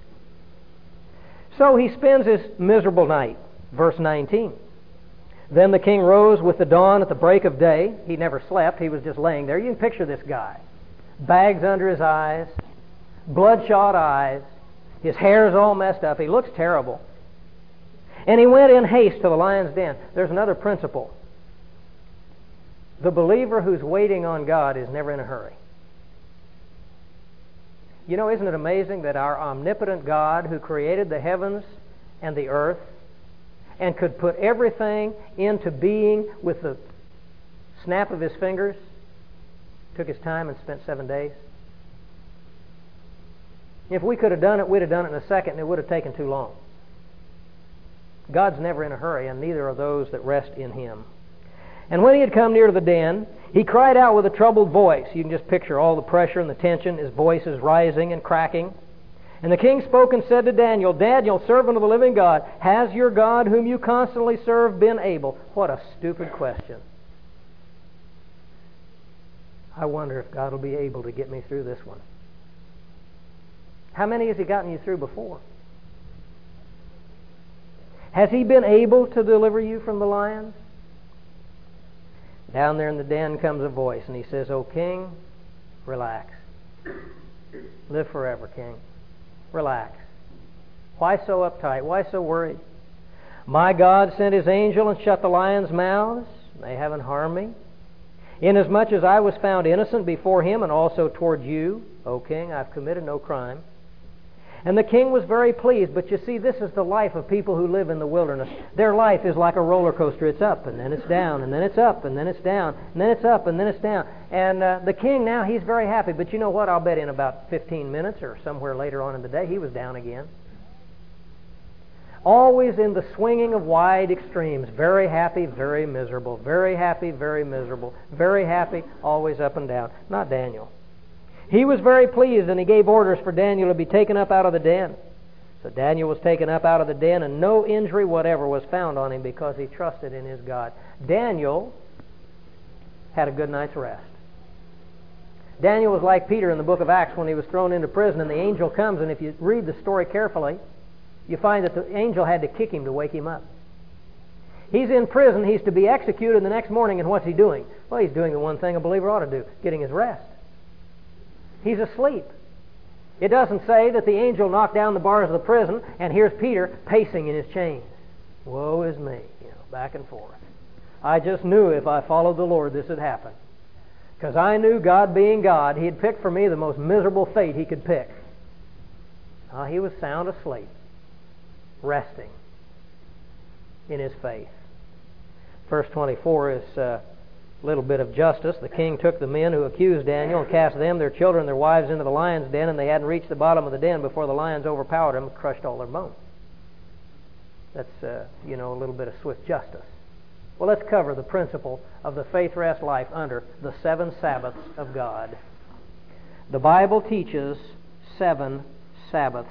So he spends his miserable night. Verse nineteen. Then the king rose with the dawn at the break of day. He never slept. He was just laying there. You can picture this guy. Bags under his eyes, bloodshot eyes. His hair's all messed up. He looks terrible. And he went in haste to the lion's den. There's another principle. The believer who's waiting on God is never in a hurry. You know, isn't it amazing that our omnipotent God who created the heavens and the earth and could put everything into being with the snap of his fingers, took his time and spent seven days? If we could have done it, we'd have done it in a second, and it would have taken too long. God's never in a hurry, and neither are those that rest in Him. And when he had come near to the den, he cried out with a troubled voice. You can just picture all the pressure and the tension. His voice is rising and cracking. And the king spoke and said to Daniel, Daniel, servant of the living God, has your God, whom you constantly serve, been able? What a stupid question. I wonder if God will be able to get me through this one. How many has He gotten you through before? Has He been able to deliver you from the lions? Down there in the den comes a voice, and he says, O king, relax. Live forever, king. Relax. Why so uptight? Why so worried? My God sent His angel and shut the lions' mouths. They haven't harmed me. Inasmuch as I was found innocent before Him and also toward you, O king, I've committed no crime. And the king was very pleased. But you see, this is the life of people who live in the wilderness. Their life is like a roller coaster. It's up, and then it's down, and then it's up, and then it's down, and then it's up, and then it's down. And uh, the king now, he's very happy. But you know what? I'll bet in about fifteen minutes or somewhere later on in the day, he was down again. Always in the swinging of wide extremes. Very happy, very miserable. Very happy, very miserable. Very happy, always up and down. Not Daniel. He was very pleased, and he gave orders for Daniel to be taken up out of the den. So Daniel was taken up out of the den, and no injury whatever was found on him because he trusted in his God. Daniel had a good night's rest. Daniel was like Peter in the book of Acts when he was thrown into prison, and the angel comes, and if you read the story carefully, you find that the angel had to kick him to wake him up. He's in prison, he's to be executed the next morning, and what's he doing? Well, he's doing the one thing a believer ought to do, getting his rest. He's asleep. It doesn't say that the angel knocked down the bars of the prison and here's Peter pacing in his chains. Woe is me, you know, back and forth. I just knew if I followed the Lord this would happen. Because I knew God being God, He'd pick for me the most miserable fate He could pick. Uh, he was sound asleep, resting in his faith. Verse twenty-four is uh, a little bit of justice. The king took the men who accused Daniel and cast them, their children, and their wives into the lion's den, and they hadn't reached the bottom of the den before the lions overpowered them and crushed all their bones. That's, uh, you know, a little bit of swift justice. Well, let's cover the principle of the faith rest life under the seven Sabbaths of God. The Bible teaches seven Sabbaths.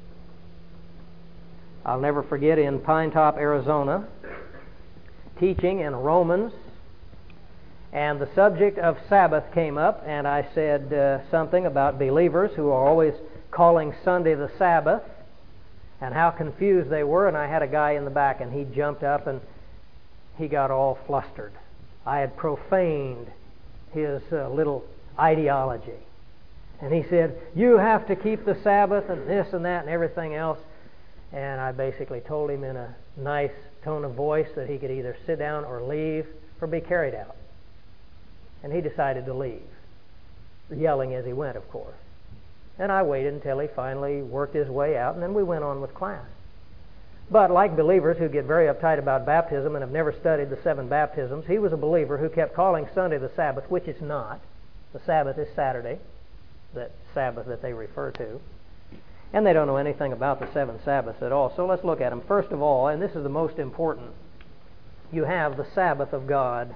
I'll never forget in Pine Top, Arizona, teaching in Romans, and the subject of Sabbath came up, and I said uh, something about believers who are always calling Sunday the Sabbath, and how confused they were, and I had a guy in the back, and he jumped up, and he got all flustered. I had profaned his uh, little ideology. And he said, you have to keep the Sabbath and this and that and everything else. And I basically told him in a nice tone of voice that he could either sit down or leave or be carried out. And he decided to leave, yelling as he went, of course. And I waited until he finally worked his way out, and then we went on with class. But like believers who get very uptight about baptism and have never studied the seven baptisms, he was a believer who kept calling Sunday the Sabbath, which it's not. The Sabbath is Saturday, that Sabbath that they refer to. And they don't know anything about the seven Sabbaths at all. So let's look at them. First of all, and this is the most important, you have the Sabbath of God.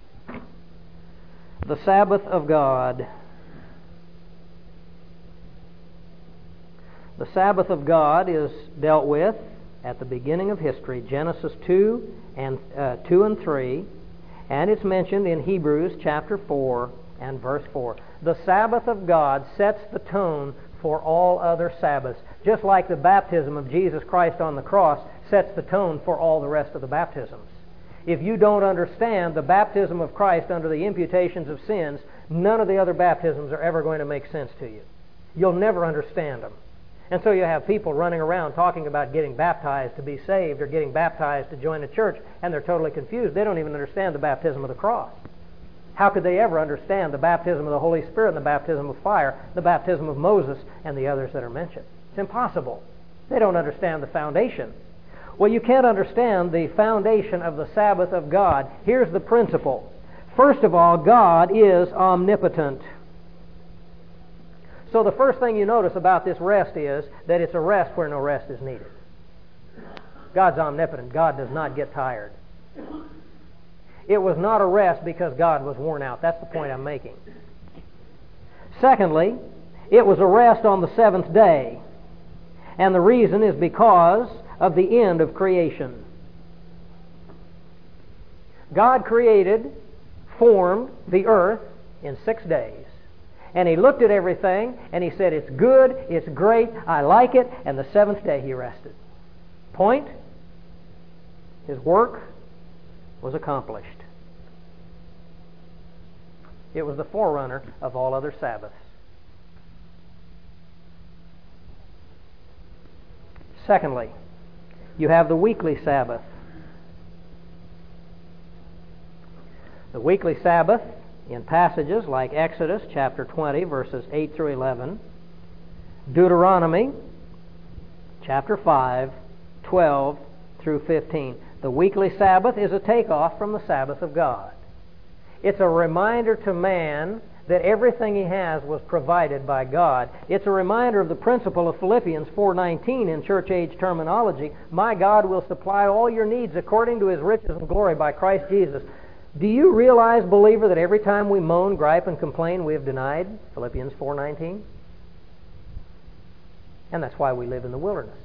The Sabbath of God. The Sabbath of God is dealt with at the beginning of history, Genesis two and uh, two and three, and it's mentioned in Hebrews chapter four and verse four. The Sabbath of God sets the tone for all other Sabbaths, just like the baptism of Jesus Christ on the cross sets the tone for all the rest of the baptisms. If you don't understand the baptism of Christ under the imputations of sins, none of the other baptisms are ever going to make sense to you. You'll never understand them. And so you have people running around talking about getting baptized to be saved or getting baptized to join a church, and they're totally confused. They don't even understand the baptism of the cross. How could they ever understand the baptism of the Holy Spirit and the baptism of fire, the baptism of Moses, and the others that are mentioned? It's impossible. They don't understand the foundation. Well, you can't understand the foundation of the Sabbath of God. Here's the principle. First of all, God is omnipotent. So the first thing you notice about this rest is that it's a rest where no rest is needed. God's omnipotent. God does not get tired. It was not a rest because God was worn out. That's the point I'm making. Secondly, it was a rest on the seventh day. And the reason is because of the end of creation. God created, formed the earth in six days. And He looked at everything, and He said, it's good, it's great, I like it, and the seventh day He rested. Point? His work was accomplished. It was the forerunner of all other Sabbaths. Secondly, you have the weekly Sabbath. The weekly Sabbath, in passages like Exodus chapter twenty, verses eight through eleven, Deuteronomy chapter five, twelve through fifteen. The weekly Sabbath is a takeoff from the Sabbath of God. It's a reminder to man that everything he has was provided by God. It's a reminder of the principle of Philippians four nineteen in church age terminology. My God will supply all your needs according to His riches and glory by Christ Jesus. Do you realize, believer, that every time we moan, gripe, and complain, we have denied Philippians four nineteen? And that's why we live in the wilderness.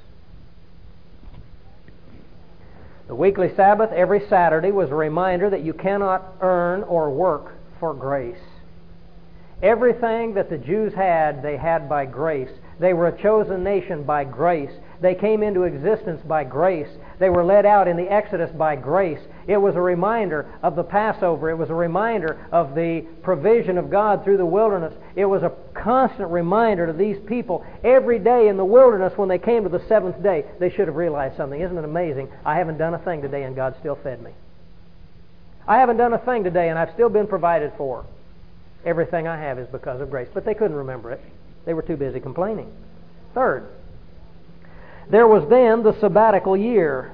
The weekly Sabbath every Saturday was a reminder that you cannot earn or work for grace. Everything that the Jews had, they had by grace. They were a chosen nation by grace. They came into existence by grace. They were led out in the Exodus by grace. It was a reminder of the Passover. It was a reminder of the provision of God through the wilderness. It was a constant reminder to these people every day in the wilderness when they came to the seventh day. They should have realized something. Isn't it amazing? I haven't done a thing today and God still fed me. I haven't done a thing today and I've still been provided for. Everything I have is because of grace. But they couldn't remember it. They were too busy complaining. Third, there was then the sabbatical year.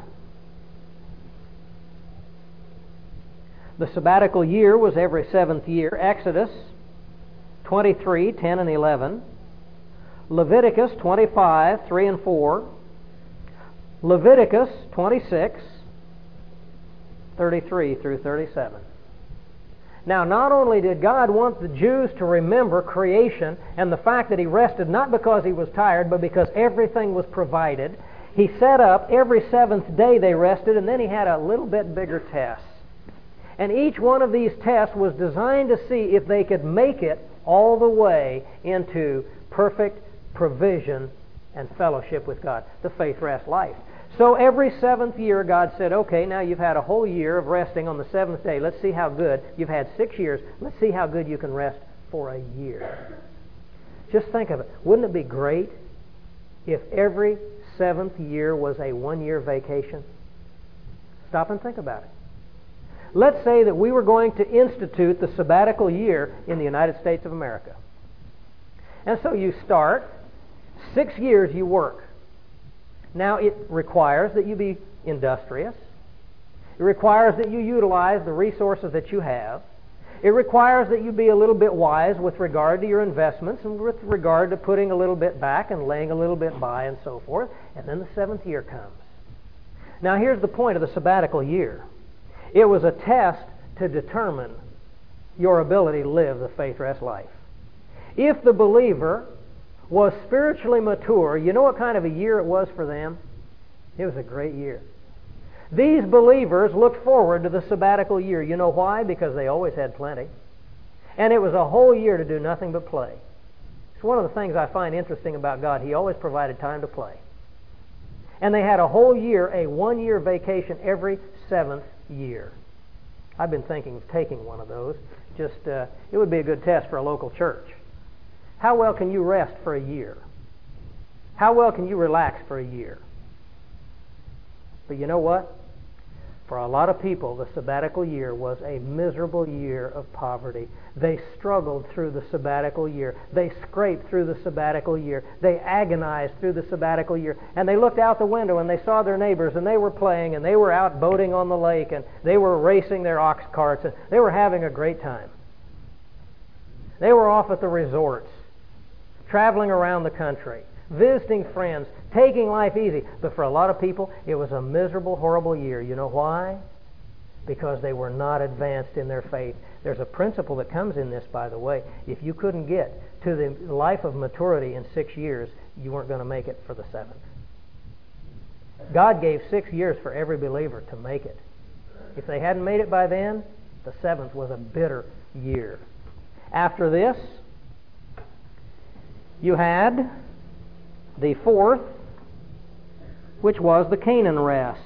The sabbatical year was every seventh year. Exodus twenty-three, ten and eleven. Leviticus twenty-five, three and four. Leviticus twenty-six, thirty-three through thirty-seven. Now, not only did God want the Jews to remember creation and the fact that He rested not because He was tired, but because everything was provided, He set up every seventh day they rested, and then He had a little bit bigger test. And each one of these tests was designed to see if they could make it all the way into perfect provision and fellowship with God, the faith, rest, life. So every seventh year, God said, okay, now you've had a whole year of resting on the seventh day. Let's see how good. You've had six years. Let's see how good you can rest for a year. Just think of it. Wouldn't it be great if every seventh year was a one-year vacation? Stop and think about it. Let's say that we were going to institute the sabbatical year in the United States of America. And so you start, six years you work. Now, it requires that you be industrious. It requires that you utilize the resources that you have. It requires that you be a little bit wise with regard to your investments and with regard to putting a little bit back and laying a little bit by and so forth. And then the seventh year comes. Now, here's the point of the sabbatical year. It was a test to determine your ability to live the faith rest life. If the believer was spiritually mature, you know what kind of a year it was for them? It was a great year. These believers looked forward to the sabbatical year. You know why? Because they always had plenty. And it was a whole year to do nothing but play. It's one of the things I find interesting about God. He always provided time to play. And they had a whole year, a one-year vacation every seventh year. I've been thinking of taking one of those. Just, uh, it would be a good test for a local church. How well can you rest for a year? How well can you relax for a year? But you know what? For a lot of people, the sabbatical year was a miserable year of poverty. They struggled through the sabbatical year. They scraped through the sabbatical year. They agonized through the sabbatical year. And they looked out the window and they saw their neighbors and they were playing and they were out boating on the lake and they were racing their ox carts and they were having a great time. They were off at the resorts, traveling around the country, visiting friends, taking life easy. But for a lot of people, it was a miserable, horrible year. You know why? Because they were not advanced in their faith. There's a principle that comes in this, by the way. If you couldn't get to the life of maturity in six years, you weren't going to make it for the seventh. God gave six years for every believer to make it. If they hadn't made it by then, the seventh was a bitter year. After this, you had the fourth, which was the Canaan rest.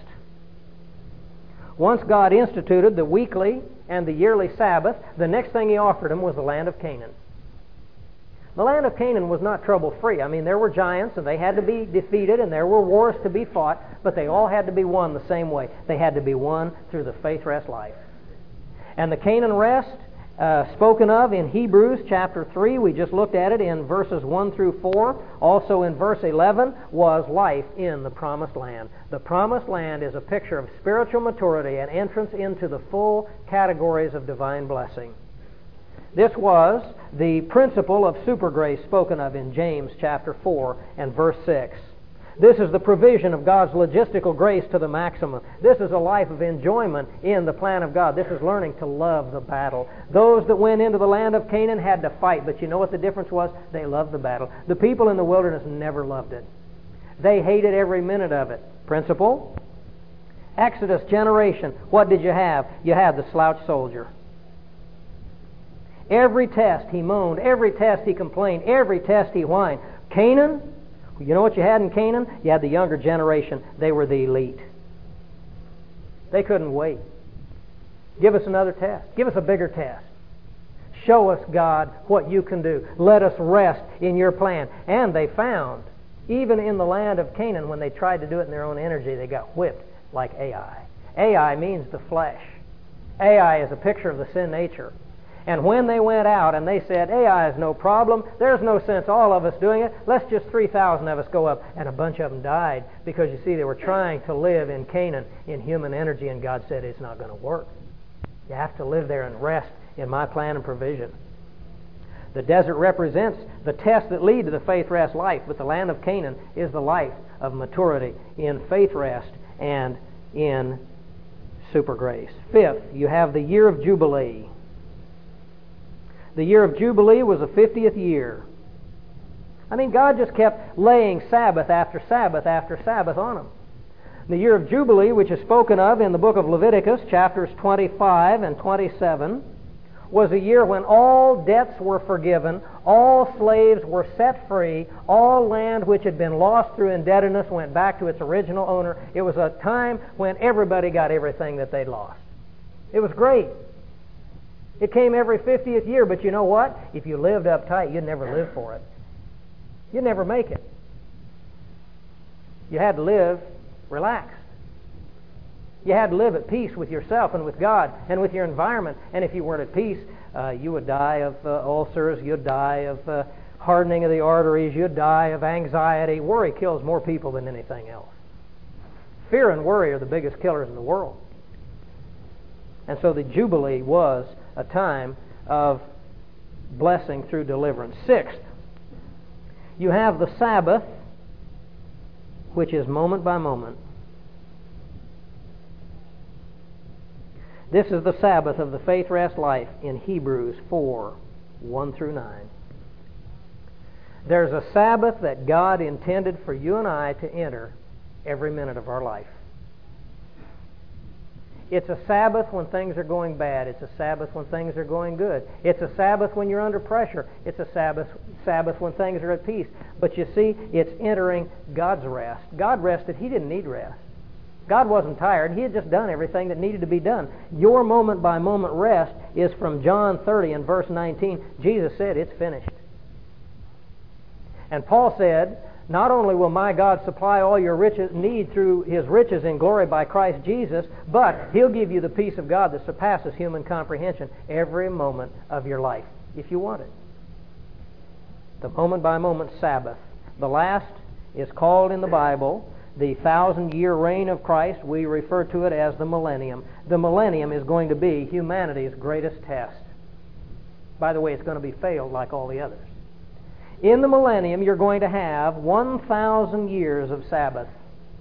Once God instituted the weekly and the yearly Sabbath, the next thing He offered them was the land of Canaan. The land of Canaan was not trouble-free. I mean, there were giants and they had to be defeated and there were wars to be fought, but they all had to be won the same way. They had to be won through the faith rest life. And the Canaan rest, Uh, spoken of in Hebrews chapter three, we just looked at it in verses one through four. Also in verse eleven was life in the promised land. The promised land is a picture of spiritual maturity and entrance into the full categories of divine blessing. This was the principle of super grace spoken of in James chapter four and verse six. This is the provision of God's logistical grace to the maximum. This is a life of enjoyment in the plan of God. This is learning to love the battle. Those that went into the land of Canaan had to fight, but you know what the difference was? They loved the battle. The people in the wilderness never loved it. They hated every minute of it. Principle? Exodus generation. What did you have? You had the slouch soldier. Every test he moaned. Every test he complained. Every test he whined. Canaan? You know what you had in Canaan? You had the younger generation. They were the elite. They couldn't wait. Give us another test. Give us a bigger test. Show us, God, what you can do. Let us rest in your plan. And they found, even in the land of Canaan, when they tried to do it in their own energy, they got whipped like Ai. Ai means the flesh. Ai is a picture of the sin nature. And when they went out and they said, Ai is no problem, there's no sense all of us doing it, let's just three thousand of us go up. And a bunch of them died because, you see, they were trying to live in Canaan in human energy, and God said it's not going to work. You have to live there and rest in my plan and provision. The desert represents the tests that lead to the faith rest life, but the land of Canaan is the life of maturity in faith rest and in super grace. Fifth, you have the year of Jubilee. The year of Jubilee was the fiftieth year. I mean, God just kept laying Sabbath after Sabbath after Sabbath on them. The year of Jubilee, which is spoken of in the book of Leviticus, chapters twenty-five and twenty-seven, was a year when all debts were forgiven, All slaves were set free. All land which had been lost through indebtedness went back to its original owner. It was a time when everybody got everything that they'd lost. It was great. It came every fiftieth year, but you know what? If you lived uptight, you'd never live for it. You'd never make it. You had to live relaxed. You had to live at peace with yourself and with God and with your environment. And if you weren't at peace, uh, you would die of uh, ulcers, you'd die of uh, hardening of the arteries, you'd die of anxiety. Worry kills more people than anything else. Fear and worry are the biggest killers in the world. And so the Jubilee was a time of blessing through deliverance. Sixth, you have the Sabbath, which is moment by moment. This is the Sabbath of the faith rest life in Hebrews four, one through nine. There's a Sabbath that God intended for you and I to enter every minute of our life. It's a Sabbath when things are going bad. It's a Sabbath when things are going good. It's a Sabbath when you're under pressure. It's a Sabbath, Sabbath when things are at peace. But you see, it's entering God's rest. God rested. He didn't need rest. God wasn't tired. He had just done everything that needed to be done. Your moment-by-moment rest is from John thirty and verse nineteen. Jesus said, it's finished. And Paul said, not only will my God supply all your riches, need through His riches in glory by Christ Jesus, but He'll give you the peace of God that surpasses human comprehension every moment of your life, if you want it. The moment-by-moment Sabbath. The last is called in the Bible the thousand-year reign of Christ. We refer to it as the millennium. The millennium is going to be humanity's greatest test. By the way, it's going to be failed like all the others. In the millennium, you're going to have one thousand years of Sabbath.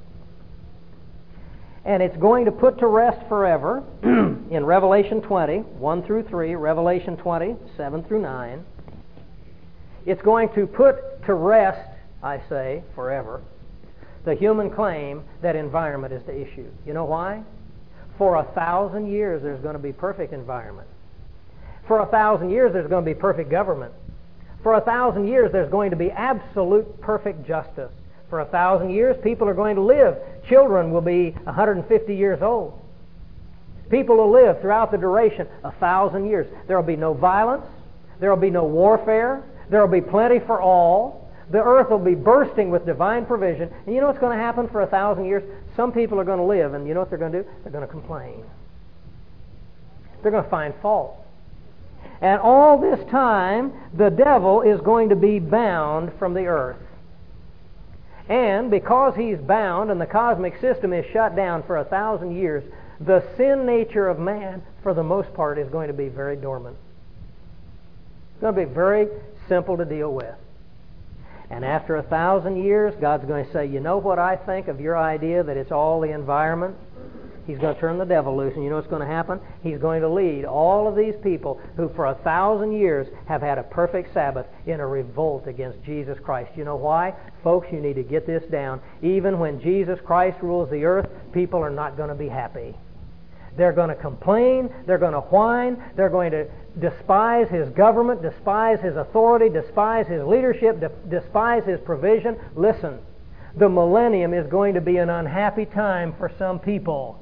And it's going to put to rest forever in Revelation twenty, one through three, Revelation twenty, seven through nine. It's going to put to rest, I say, forever, the human claim that environment is the issue. You know why? For a thousand years, there's going to be perfect environment. For a thousand years, there's going to be perfect government. For a thousand years, there's going to be absolute perfect justice. For a thousand years, people are going to live. Children will be one hundred fifty years old. People will live throughout the duration, a thousand years. There will be no violence. There will be no warfare. There will be plenty for all. The earth will be bursting with divine provision. And you know what's going to happen for a thousand years? Some people are going to live, and you know what they're going to do? They're going to complain. They're going to find fault. And all this time, the devil is going to be bound from the earth. And because he's bound and the cosmic system is shut down for a thousand years, the sin nature of man, for the most part, is going to be very dormant. It's going to be very simple to deal with. And after a thousand years, God's going to say, you know what I think of your idea that it's all the environment? He's going to turn the devil loose, and you know what's going to happen? He's going to lead all of these people who for a thousand years have had a perfect Sabbath in a revolt against Jesus Christ. You know why? Folks, you need to get this down. Even when Jesus Christ rules the earth, people are not going to be happy. They're going to complain, they're going to whine, they're going to despise His government, despise His authority, despise His leadership, de- despise His provision. Listen, the millennium is going to be an unhappy time for some people.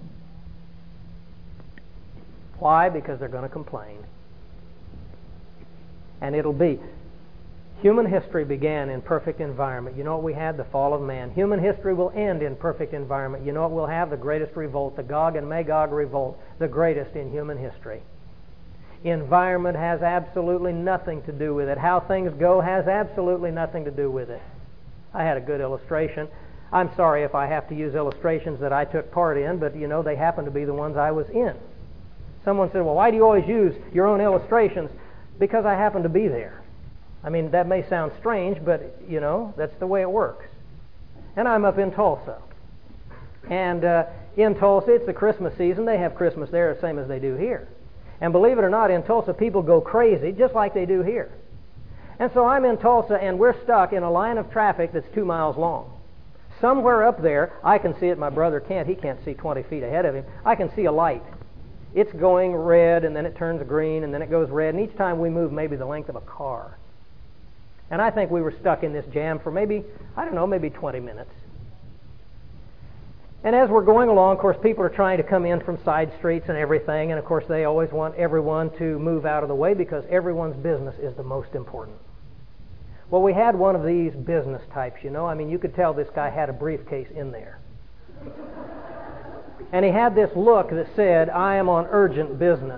Why? Because they're going to complain. And it'll be, human history began in perfect environment. You know what we had? The fall of man. Human history will end in perfect environment. You know what we'll have? The greatest revolt, the Gog and Magog revolt, the greatest in human history. Environment has absolutely nothing to do with it. How things go has absolutely nothing to do with it. I had a good illustration. I'm sorry if I have to use illustrations that I took part in, but you know, they happen to be the ones I was in. Someone said, well, why do you always use your own illustrations? Because I happen to be there. I mean, that may sound strange, but, you know, that's the way it works. And I'm up in Tulsa. And uh, in Tulsa, it's the Christmas season. They have Christmas there the same as they do here. And believe it or not, in Tulsa, people go crazy just like they do here. And so I'm in Tulsa, and we're stuck in a line of traffic that's two miles long. Somewhere up there, I can see it. My brother can't. He can't see twenty feet ahead of him. I can see a light. It's going red, and then it turns green, and then it goes red. And each time we move maybe the length of a car. And I think we were stuck in this jam for maybe, I don't know, maybe twenty minutes. And as we're going along, of course, people are trying to come in from side streets and everything, and of course they always want everyone to move out of the way because everyone's business is the most important. Well, we had one of these business types, you know. I mean, you could tell this guy had a briefcase in there. And he had this look that said, "I am on urgent business."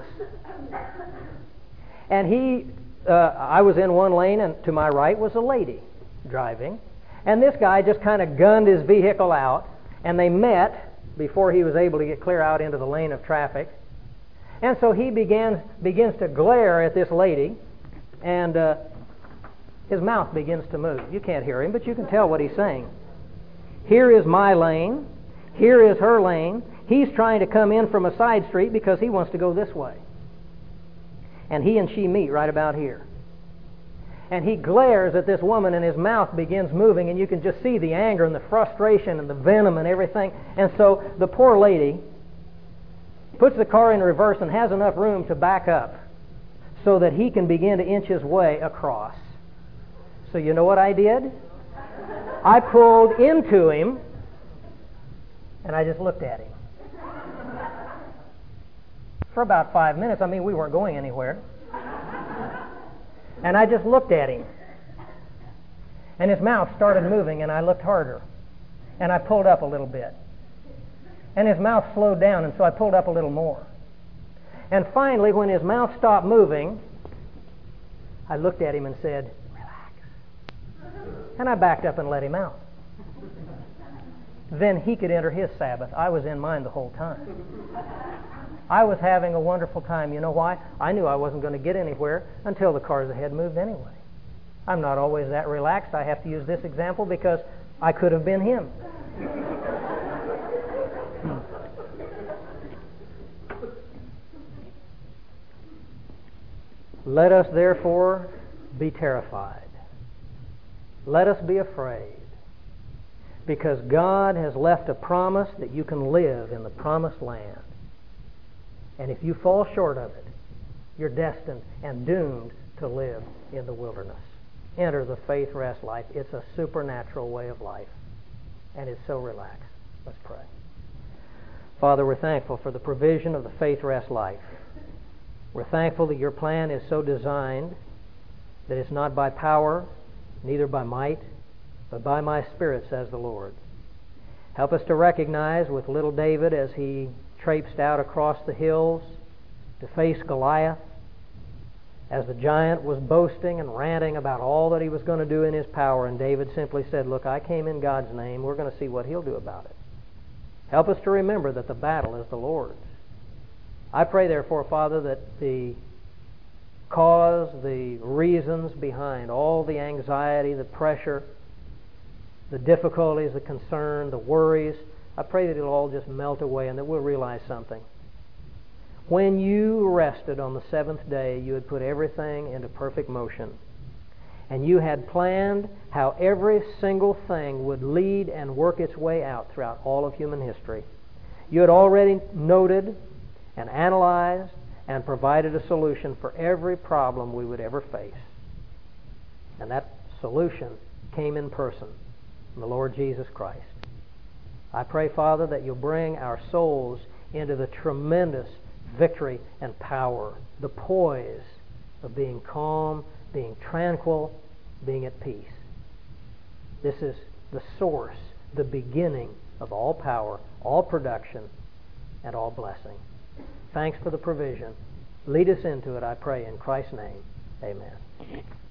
And he, uh, I was in one lane, and to my right was a lady driving. And this guy just kind of gunned his vehicle out, and they met before he was able to get clear out into the lane of traffic. And so he began, begins to glare at this lady, and uh, his mouth begins to move. You can't hear him, but you can tell what he's saying. Here is my lane. Here is her lane. He's trying to come in from a side street because he wants to go this way. And he and she meet right about here. And he glares at this woman, and his mouth begins moving, and you can just see the anger and the frustration and the venom and everything. And so the poor lady puts the car in reverse and has enough room to back up so that he can begin to inch his way across. So you know what I did? I pulled into him, and I just looked at him. For about five minutes. I mean, we weren't going anywhere. And I just looked at him. And his mouth started moving, and I looked harder. And I pulled up a little bit. And his mouth slowed down, and so I pulled up a little more. And finally, when his mouth stopped moving, I looked at him and said, "Relax." And I backed up and let him out. Then he could enter his Sabbath. I was in mine the whole time. I was having a wonderful time. You know why? I knew I wasn't going to get anywhere until the cars ahead moved anyway. I'm not always that relaxed. I have to use this example because I could have been him. Let us therefore be terrified. Let us be afraid. Because God has left a promise that you can live in the promised land. And if you fall short of it, you're destined and doomed to live in the wilderness. Enter the faith rest life. It's a supernatural way of life. And it's so relaxed. Let's pray. Father, we're thankful for the provision of the faith rest life. We're thankful that your plan is so designed that it's not by power, neither by might, but by my Spirit, says the Lord. Help us to recognize with little David as he traipsed out across the hills to face Goliath, as the giant was boasting and ranting about all that he was going to do in his power, and David simply said, "Look, I came in God's name. We're going to see what he'll do about it." Help us to remember that the battle is the Lord's. I pray, therefore, Father, that the cause, the reasons behind all the anxiety, the pressure, the difficulties, the concern, the worries, I pray that it'll all just melt away and that we'll realize something. When you rested on the seventh day, you had put everything into perfect motion. And you had planned how every single thing would lead and work its way out throughout all of human history. You had already noted and analyzed and provided a solution for every problem we would ever face. And that solution came in person, the Lord Jesus Christ. I pray, Father, that you'll bring our souls into the tremendous victory and power, the poise of being calm, being tranquil, being at peace. This is the source, the beginning of all power, all production, and all blessing. Thanks for the provision. Lead us into it, I pray, in Christ's name. Amen.